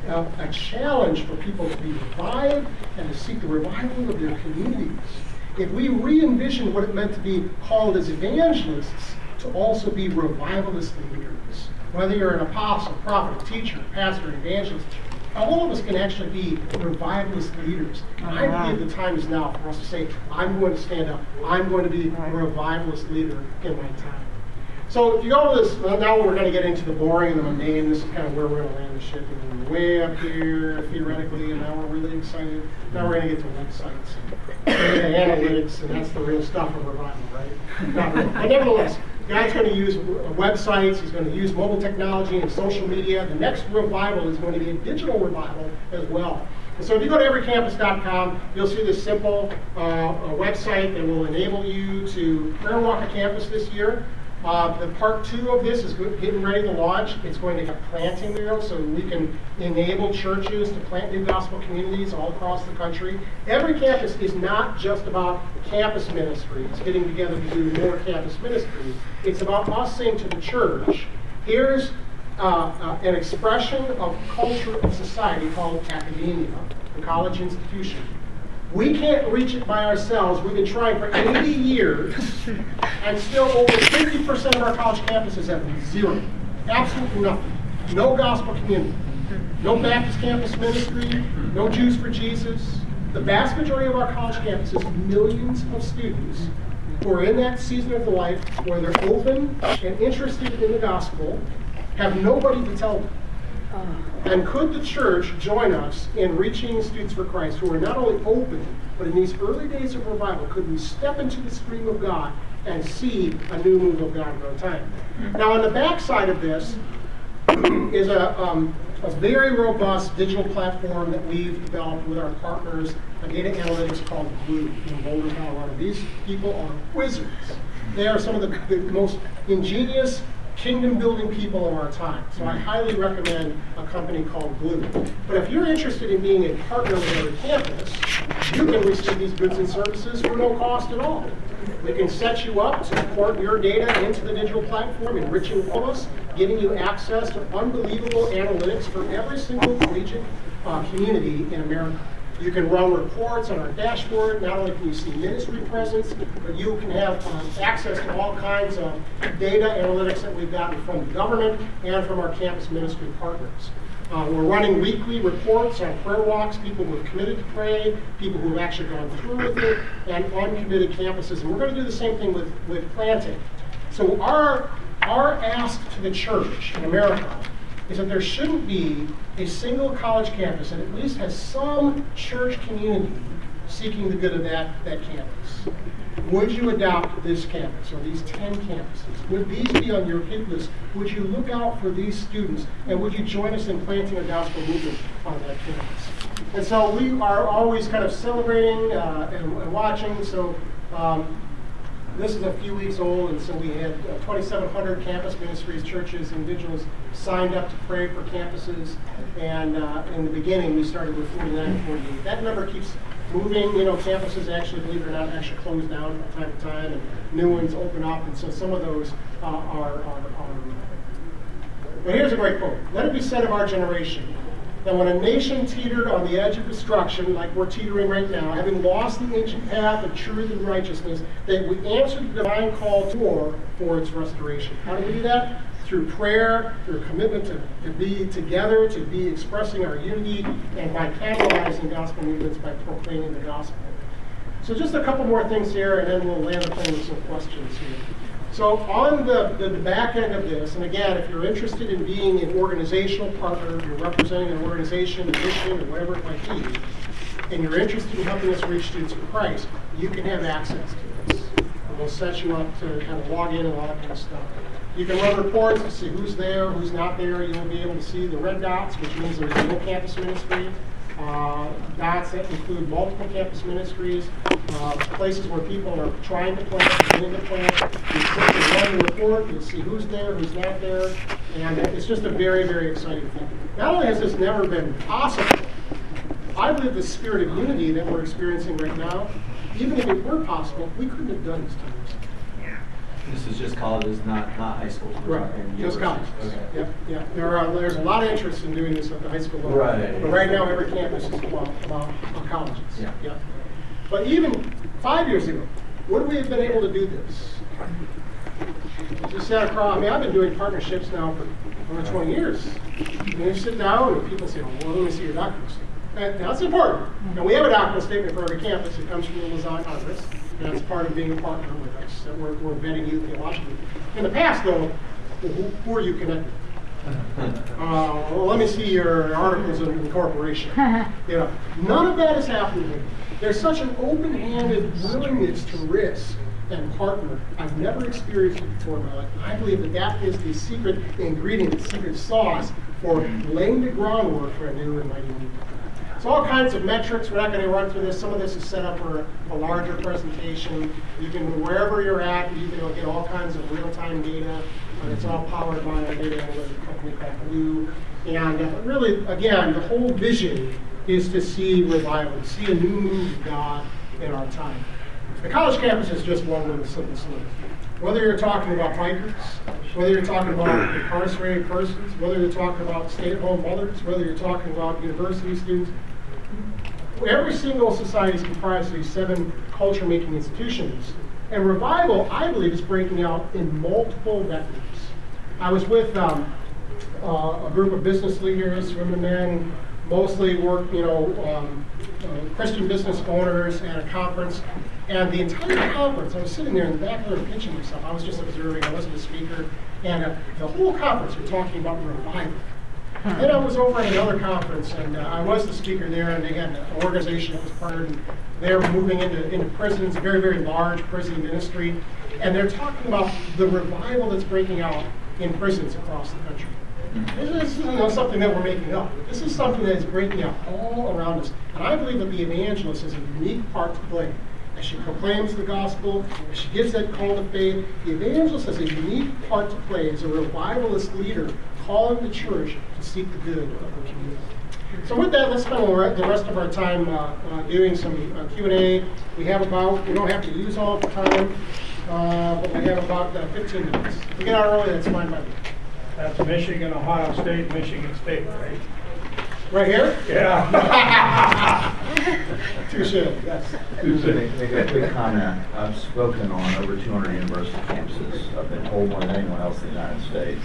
a, a challenge for people to be revived and to seek the revival of their communities. If we re-envision what it meant to be called as evangelists, to also be revivalist leaders, whether you're an apostle, prophet, teacher, pastor, evangelist, all of us can actually be revivalist leaders. And I believe the time is now for us to say, I'm going to stand up. I'm going to be a revivalist leader in my time. So if you go to this, well, now we're going to get into the boring and the mundane. This is kind of where we're going to land the ship. And we're way up here, theoretically, and now we're really excited. Now we're going to get to websites and analytics, and that's the real stuff of revival, right? Not really. But nevertheless, God's going to use websites, he's going to use mobile technology and social media. The next revival is going to be a digital revival as well. And so if you go to every campus dot com, you'll see this simple uh, website that will enable you to prayer walk a campus this year. Uh, the part two of this is getting ready to launch. It's going to have planting there, so we can enable churches to plant new gospel communities all across the country. Every campus is not just about campus ministries, getting together to do more campus ministries. It's about us saying to the church, here's uh, uh, an expression of culture of society called academia, the college institution. We can't reach it by ourselves. We've been trying for eighty years, and still over fifty percent of our college campuses have zero. Absolutely nothing. No gospel community. No Baptist campus ministry. No Jews for Jesus. The vast majority of our college campuses, millions of students who are in that season of their life where they're open and interested in the gospel, have nobody to tell them. And could the church join us in reaching students for Christ who are not only open, but in these early days of revival, could we step into the stream of God and see a new move of God in our time? Now, on the backside of this is a, um, a very robust digital platform that we've developed with our partners, a data analytics called Glue in Boulder, Colorado. These people are wizards. They are some of the, the most ingenious, kingdom-building people of our time. So I highly recommend a company called Glue. But if you're interested in being a partner with every campus, you can receive these goods and services for no cost at all. We can set you up to port your data into the digital platform, enriching all of us, giving you access to unbelievable analytics for every single collegiate uh, community in America. You can run reports on our dashboard. Not only can you see ministry presence, but you can have um, access to all kinds of data analytics that we've gotten from the government and from our campus ministry partners. Uh, we're running weekly reports on prayer walks, people who have committed to pray, people who have actually gone through with it, and uncommitted campuses. And we're going to do the same thing with, with planting. So our, our ask to the church in America is that there shouldn't be a single college campus that at least has some church community seeking the good of that, that campus. Would you adopt this campus or these ten campuses? Would these be on your hit list? Would you look out for these students? And would you join us in planting a gospel movement on that campus? And so we are always kind of celebrating uh, and, and watching. So um, this is a few weeks old, and so we had uh, twenty-seven hundred campus ministries, churches, individuals signed up to pray for campuses. And uh, in the beginning, we started with forty-nine and forty-eight. That number keeps moving. You know, campuses actually, believe it or not, actually close down from time to time, and new ones open up. And so some of those uh, are, are, are. But here's a great quote. Let it be said of our generation that when a nation teetered on the edge of destruction, like we're teetering right now, having lost the ancient path of truth and righteousness, that we answered the divine call to war for its restoration. How do we do that? Through prayer, through commitment to, to be together, to be expressing our unity, and by catalyzing gospel movements by proclaiming the gospel. So just a couple more things here, and then we'll land the plane with some questions here. So on the, the, the back end of this, and again, if you're interested in being an organizational partner, you're representing an organization, a mission, or whatever it might be, and you're interested in helping us reach students for Christ, you can have access to this. And we'll set you up to kind of log in and all that kind of stuff. You can run reports to see who's there, who's not there. You'll be able to see the red dots, which means there's no campus ministry. Uh, dots that include multiple campus ministries, uh, places where people are trying to plant, beginning to plant. You simply run the report, you'll see who's there, who's not there, and it's just a very, very exciting thing. Not only has this never been possible, I believe the spirit of unity that we're experiencing right now, even if it were possible, we couldn't have done this ten years ago. This is just colleges, not, not high schools. We're Right, talking just universities. colleges. Okay. Yep, yeah. There are, there's a lot of interest in doing this at the high school level. Right. But right now, every campus is about, about colleges. Yeah. Yep. But even five years ago, would we have been able to do this? Just sat across, I mean, I've been doing partnerships now for over twenty years. And you sit down and people say, well, let me see your doctoral statement. And that's important. And we have a doctoral statement for every campus. It comes from the Lausanne Congress. And that's part of being a partner with us. That we're, we're vetting you theologically. In the past, though, who, who are you connected with? Uh, well, let me see your articles of incorporation. You know, none of that is happening here. There's such an open-handed willingness to risk and partner. I've never experienced it before in my life. I believe that that is the secret ingredient, the secret sauce for laying the groundwork for a new and mighty movement. So all kinds of metrics. We're not going to run through this. Some of this is set up for a larger presentation. You can, wherever you're at, you can get all kinds of real-time data. And it's all powered by a data analytic company called Blue. And uh, really, again, the whole vision is to see revival, to see a new move of God in our time. The college campus is just one little simple solution. Whether you're talking about bikers, whether you're talking about incarcerated persons, whether you're talking about stay-at-home mothers, whether you're talking about university students, every single society is comprised of these seven culture-making institutions. And revival, I believe, is breaking out in multiple vectors. I was with um, uh, a group of business leaders, women and men, mostly work, you know, um, uh, Christian business owners at a conference. And the entire conference, I was sitting there in the back there pitching myself. I was just observing, I wasn't a speaker. And uh, the whole conference, we're talking about revival. Then I was over at another conference, and uh, I was the speaker there, and they had an organization that was partnered, and they're moving into, into prisons, a very, very large prison ministry, and they're talking about the revival that's breaking out in prisons across the country. This is you know, something that we're making up. This is something that is breaking out all around us, and I believe that the evangelist has a unique part to play. As she proclaims the gospel, as she gives that call to faith, the evangelist has a unique part to play as a revivalist leader calling the church to seek the good of the community. So with that, let's spend the rest of our time uh, uh, doing some uh, Q and A. We have about, we don't have to use all the time, uh, but we have about uh, fifteen minutes. If we get out early, that's fine by me. That's Michigan, Ohio State, Michigan State, right? Right here? Yeah. Touche, yes. Maybe a quick comment. I've spoken on over two hundred university campuses. I've been told more than anyone else in the United States.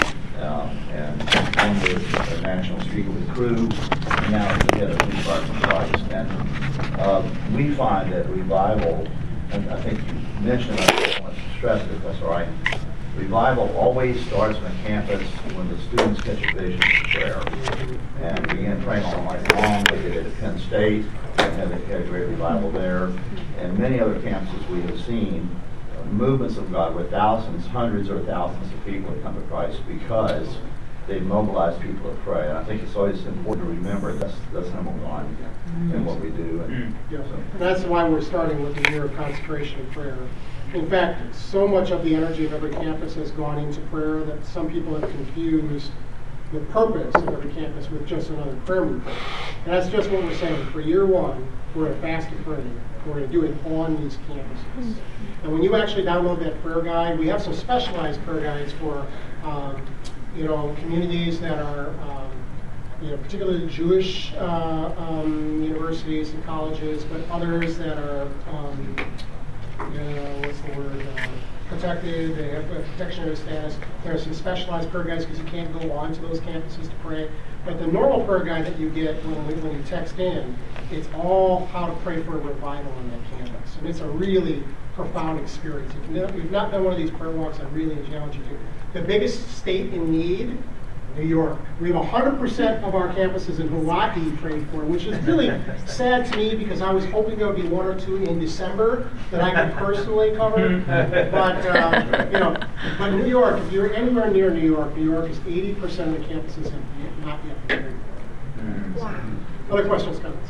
Um, and one was a national speaker with Crew, and now the head of the Department of Christ. And uh, we find that revival, and I think you mentioned it, I want to stress it if that's all right. Revival always starts on campus when the students catch a vision for prayer and begin praying all night long. They did it at Penn State, and had, had a great revival there. And many other campuses we have seen uh, movements of God where thousands, hundreds or thousands of people have come to Christ because they mobilize people to pray. And I think it's always important to remember that's that's number one in what we do. And, Yeah. so. And that's why we're starting with the year of consecration and prayer. In fact, so much of the energy of every campus has gone into prayer that some people have confused the purpose of every campus with just another prayer movement. And that's just what we're saying. For year one, we're going to fast and pray. We're going to do it on these campuses. And when you actually download that prayer guide, we have some specialized prayer guides for um, you know, communities that are um, you know, particularly Jewish uh, um, universities and colleges, but others that are um, you know, what's the word, uh, protected, they have a protectionary status. There are some specialized prayer guides because you can't go onto those campuses to pray. But the normal prayer guide that you get when, when you text in, it's all how to pray for a revival on that campus. And it's a really profound experience. If you've not done one of these prayer walks, I really challenge you to. The biggest state in need, New York. We have one hundred percent of our campuses in Hawaii prayed for, which is really sad to me because I was hoping there would be one or two in December that I could personally cover. But, uh, you know, but New York, if you're anywhere near New York, New York is eighty percent of the campuses have not yet been prayed for. Wow. Other questions, comments?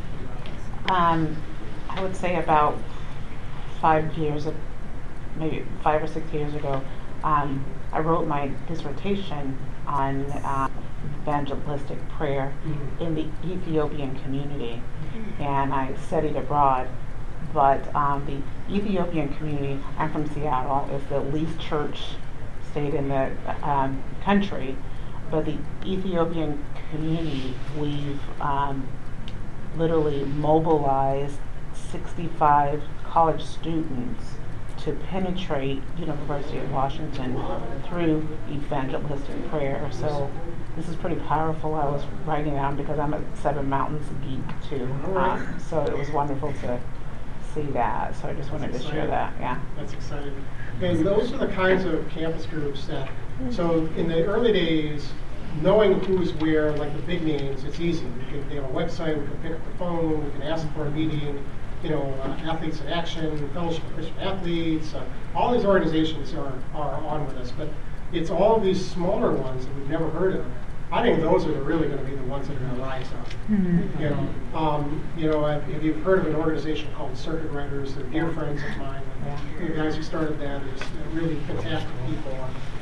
Um, I would say about five years, maybe five or six years ago, um, I wrote my dissertation on uh, evangelistic prayer mm-hmm. in the Ethiopian community, mm-hmm. and I studied abroad. but um, the Ethiopian community, I'm from Seattle, is the least church state in the um, country. But the Ethiopian community, we've um, literally mobilized sixty-five college students to penetrate University of Washington through evangelistic prayer. So this is pretty powerful. I was writing down because I'm a Seven Mountains geek too. Um, so it was wonderful to see that. So I just wanted That's to share exciting. that. Yeah. That's exciting. And those are the kinds of campus groups that, so in the early days, knowing who's where, like the big names, it's easy. We can, they have a website, we can pick up the phone, we can ask for a meeting, you know, uh, Athletes in Action, Fellowship of Christian Athletes, uh, all these organizations are, are on with us. But it's all of these smaller ones that we've never heard of. I think those are the, really going to be the ones that are going to rise up. Mm-hmm. You know, um, you know, if, if you've heard of an organization called Circuit Riders, they're dear friends of mine. Yeah. The guys who started that is really fantastic people.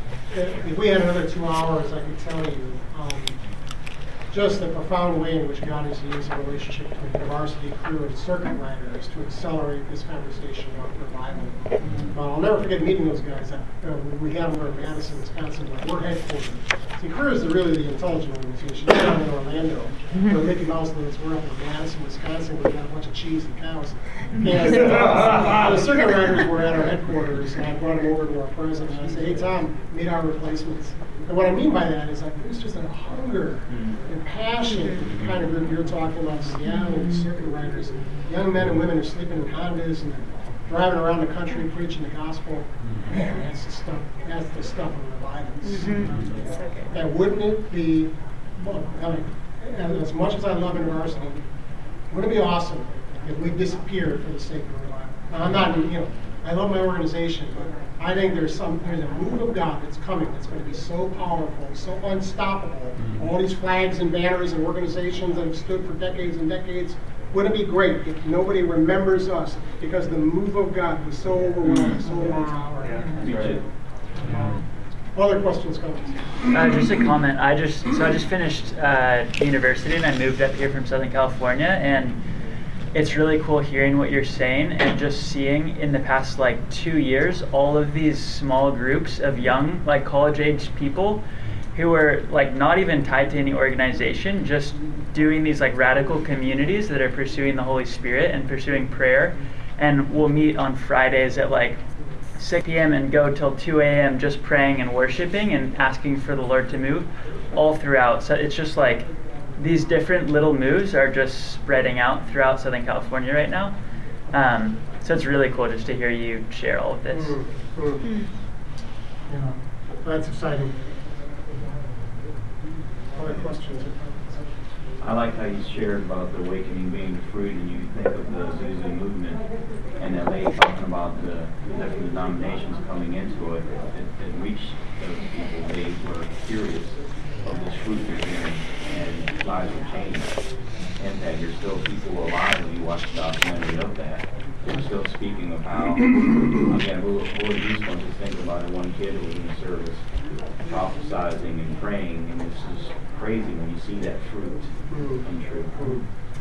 If we had another two hours, I could tell you um, just the profound way in which God has used the relationship between the varsity crew and Circuit Riders to accelerate this conversation about revival. Mm-hmm. uh, I'll never forget meeting those guys. Uh, we had them over in Madison, Wisconsin, where we're headquartered. See, Crew is really the intelligent organization. They're down in Orlando. Mm-hmm. Where Mickey Mouse lives. We're up in Madison, Wisconsin. We've got a bunch of cheese and cows. And uh, the Circuit Riders were at our headquarters, and I brought them over to our president. And I said, hey, Tom, meet our replacements. And what I mean by that is like there's just a hunger and passion for the kind of group you're talking about, Seattle, the Circuit Riders, and young men and women are sleeping in Hondas and driving around the country preaching the gospel. Man, that's the stuff. That's the stuff of revivals. Mm-hmm. Okay. And wouldn't it be? Well, I mean, as much as I love InterVarsity, wouldn't it be awesome if we disappeared for the sake of revival? Now, I'm not, you know, I love my organization, but I think there's some there's a move of God that's coming that's going to be so powerful, so unstoppable. Mm-hmm. All these flags and banners and organizations that have stood for decades and decades. Wouldn't it be great if nobody remembers us because the move of God was so overwhelming, so overpowering? Yeah, me too. Um, other questions, comments? Uh, just a comment. I just so I just finished uh, university and I moved up here from Southern California, and it's really cool hearing what you're saying and just seeing in the past like two years all of these small groups of young, like college-age people who are like not even tied to any organization, just doing these like radical communities that are pursuing the Holy Spirit and pursuing prayer. And we'll meet on Fridays at like six p.m. and go till two a.m. just praying and worshiping and asking for the Lord to move all throughout. So it's just like these different little moves are just spreading out throughout Southern California right now. Um, so it's really cool just to hear you share all of this. Mm-hmm. Mm-hmm. Yeah, that's exciting. Other questions? I like how you shared about the awakening being the fruit, and you think of the Zuzu movement in L A talking about the different denominations coming into it. It, it reached those people. They were curious of this fruit they're hearing, and lives were changed. And that you're still people alive when you watch the documentary of that. We're still speaking of how, again, we'll, we'll use one to think about it. One kid who was in the service prophesizing and praying, and this is crazy when you see that fruit come true.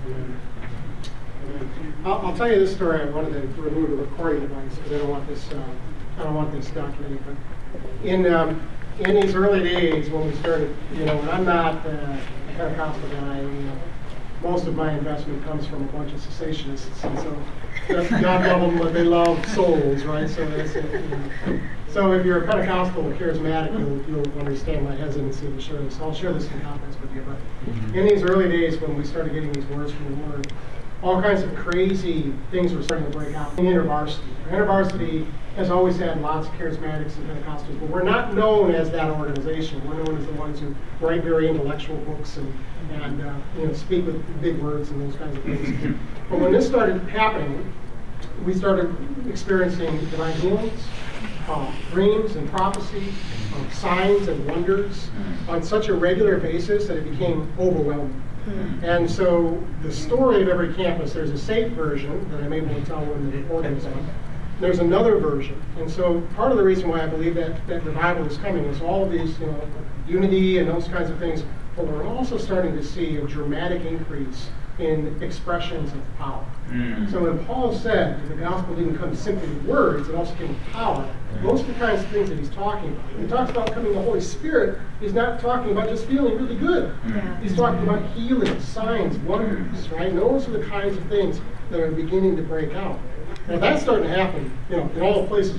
I'll, I'll tell you this story. I wanted to remove the recording device because I don't want this. Uh, I don't want this documented. But in um, in these early days when we started, you know, and I'm not uh, a Pentecostal guy. You know, most of my investment comes from a bunch of cessationists, and so that's, God love them, but they love souls, right? So that's it. You know. So if you're a Pentecostal or charismatic, you'll, you'll understand my hesitancy to share this. I'll share this in confidence with you. But in these early days when we started getting these words from the Lord, all kinds of crazy things were starting to break out in InterVarsity. InterVarsity has always had lots of charismatics and Pentecostals, but we're not known as that organization. We're known as the ones who write very intellectual books and, and uh, you know, speak with big words and those kinds of things. But when this started happening, we started experiencing divine healings, uh, dreams and prophecy, uh, signs and wonders on such a regular basis that it became overwhelming. And so the story of every campus, there's a safe version that I'm able to tell when the recording is on. There's another version. And so part of the reason why I believe that, that revival is coming is all of these, you know, unity and those kinds of things. But we're also starting to see a dramatic increase in expressions of power. Mm. So when Paul said the gospel didn't come simply with words, it also came with power, most of the kinds of things that he's talking about. When he talks about coming the Holy Spirit, he's not talking about just feeling really good. Yeah. He's talking about healing, signs, wonders, right? And those are the kinds of things that are beginning to break out. And that's starting to happen, you know, in all the places of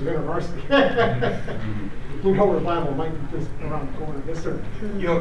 InterVarsity. You know, revival might be just around the corner. Yes, sir. You know,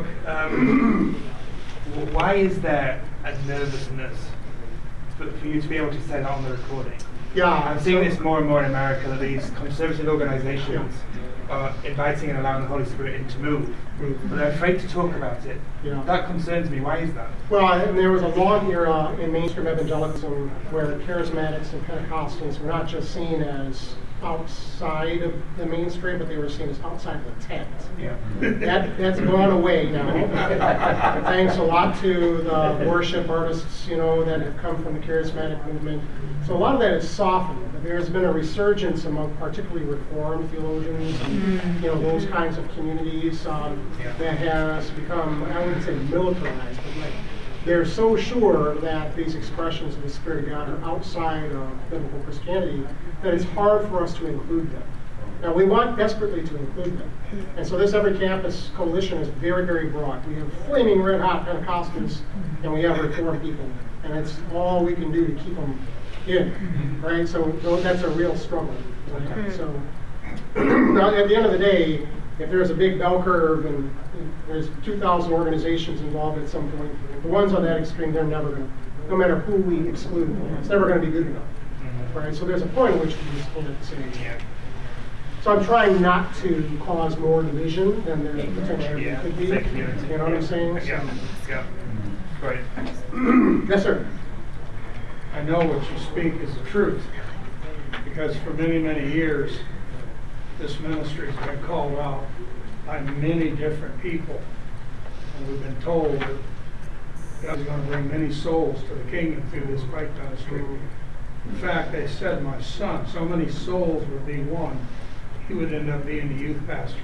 um, w- why is there a nervousness for, for you to be able to say that on the recording? Yeah, I'm seeing so- this more and more in America, that these conservative organizations are inviting and allowing the Holy Spirit in to move, but they're afraid to talk about it. Yeah. That concerns me. Why is that? Well, and there was a long era in mainstream evangelicalism where charismatics and Pentecostals were not just seen as outside of the mainstream, but they were seen as outside of the tent. Yeah. That, that's gone away now. Thanks a lot to the worship artists, you know, that have come from the charismatic movement. So a lot of that is softened. There's been a resurgence among particularly Reformed theologians, and, you know, those kinds of communities um, Yeah. that has become, I wouldn't say militarized, but like they're so sure that these expressions of the Spirit of God are outside of biblical Christianity that it's hard for us to include them. Now, we want desperately to include them. And so this Every Campus Coalition is very, very broad. We have flaming red hot Pentecostals, and we have Reformed people. And it's all we can do to keep them in, right? So that's a real struggle. So now, at the end of the day, if there's a big bell curve and there's two thousand organizations involved at some point, the ones on that extreme, they're never going to, no matter who we exclude, it's never going to be good enough, right? So there's a point at which we just can't say. Yeah. So I'm trying not to cause more division than there potentially Yeah. could be. Fake community. You know what I'm saying? So- Yeah. Yeah. Great. Yes, sir. I know what you speak is the truth, because for many, many years, this ministry has been called out by many different people. And we've been told that God is going to bring many souls to the kingdom through this bike ministry. In fact, they said my son, so many souls would be won, he would end up being the youth pastor.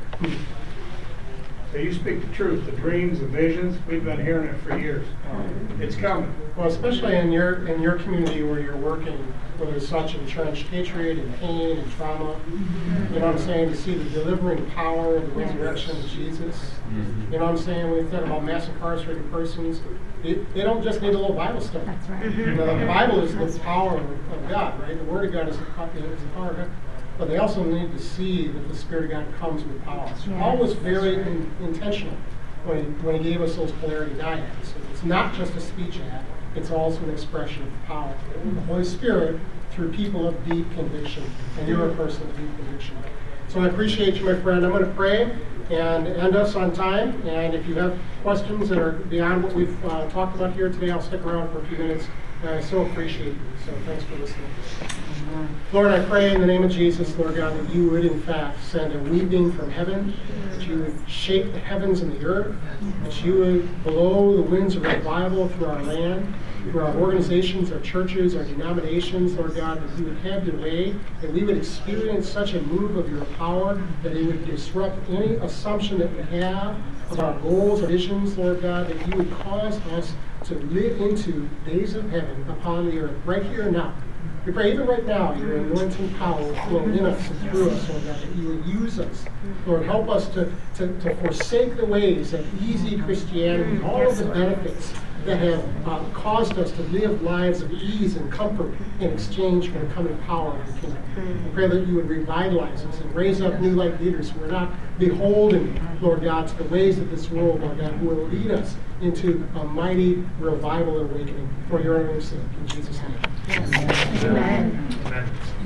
So you speak the truth, the dreams, the visions, we've been hearing it for years. It's coming. Well, especially in your in your community where you're working, where there's such entrenched hatred and pain and trauma. You know what I'm saying? To see the delivering power of the resurrection of Jesus. You know what I'm saying? When we think about mass incarcerated persons, they, they don't just need a little Bible study. That's right. You know, the Bible is the power of God, right? The Word of God is the, is the power of God. But they also need to see that the Spirit of God comes with power. So Yes. Paul was very in, intentional when he, when he gave us those polarity dyads. So it's not just a speech ad, it's also an expression of power. The Holy Spirit through people of deep conviction, and you're a person of deep conviction. So I appreciate you, my friend. I'm going to pray and end us on time. And if you have questions that are beyond what we've uh, talked about here today, I'll stick around for a few minutes. I so appreciate you. So thanks for listening. Lord, I pray in the name of Jesus, Lord God, that you would in fact send a weeping from heaven, that you would shake the heavens and the earth, that you would blow the winds of revival through our land, through our organizations, our churches, our denominations, Lord God, that you would have your way, that we would experience such a move of your power that it would disrupt any assumption that we have of our goals or visions, Lord God, that you would cause us to live into days of heaven upon the earth, right here and now. We pray even right now, your anointing power will flow in us and through us, Lord God, that you will use us. Lord, help us to, to, to forsake the ways of easy Christianity, all of the benefits that have uh, caused us to live lives of ease and comfort in exchange for the coming power of your kingdom. We pray that you would revitalize us and raise up new life leaders who are not beholden, Lord God, to the ways of this world, Lord God, who will lead us into a mighty revival and awakening for your own sake. In Jesus' name. Amen. Amen.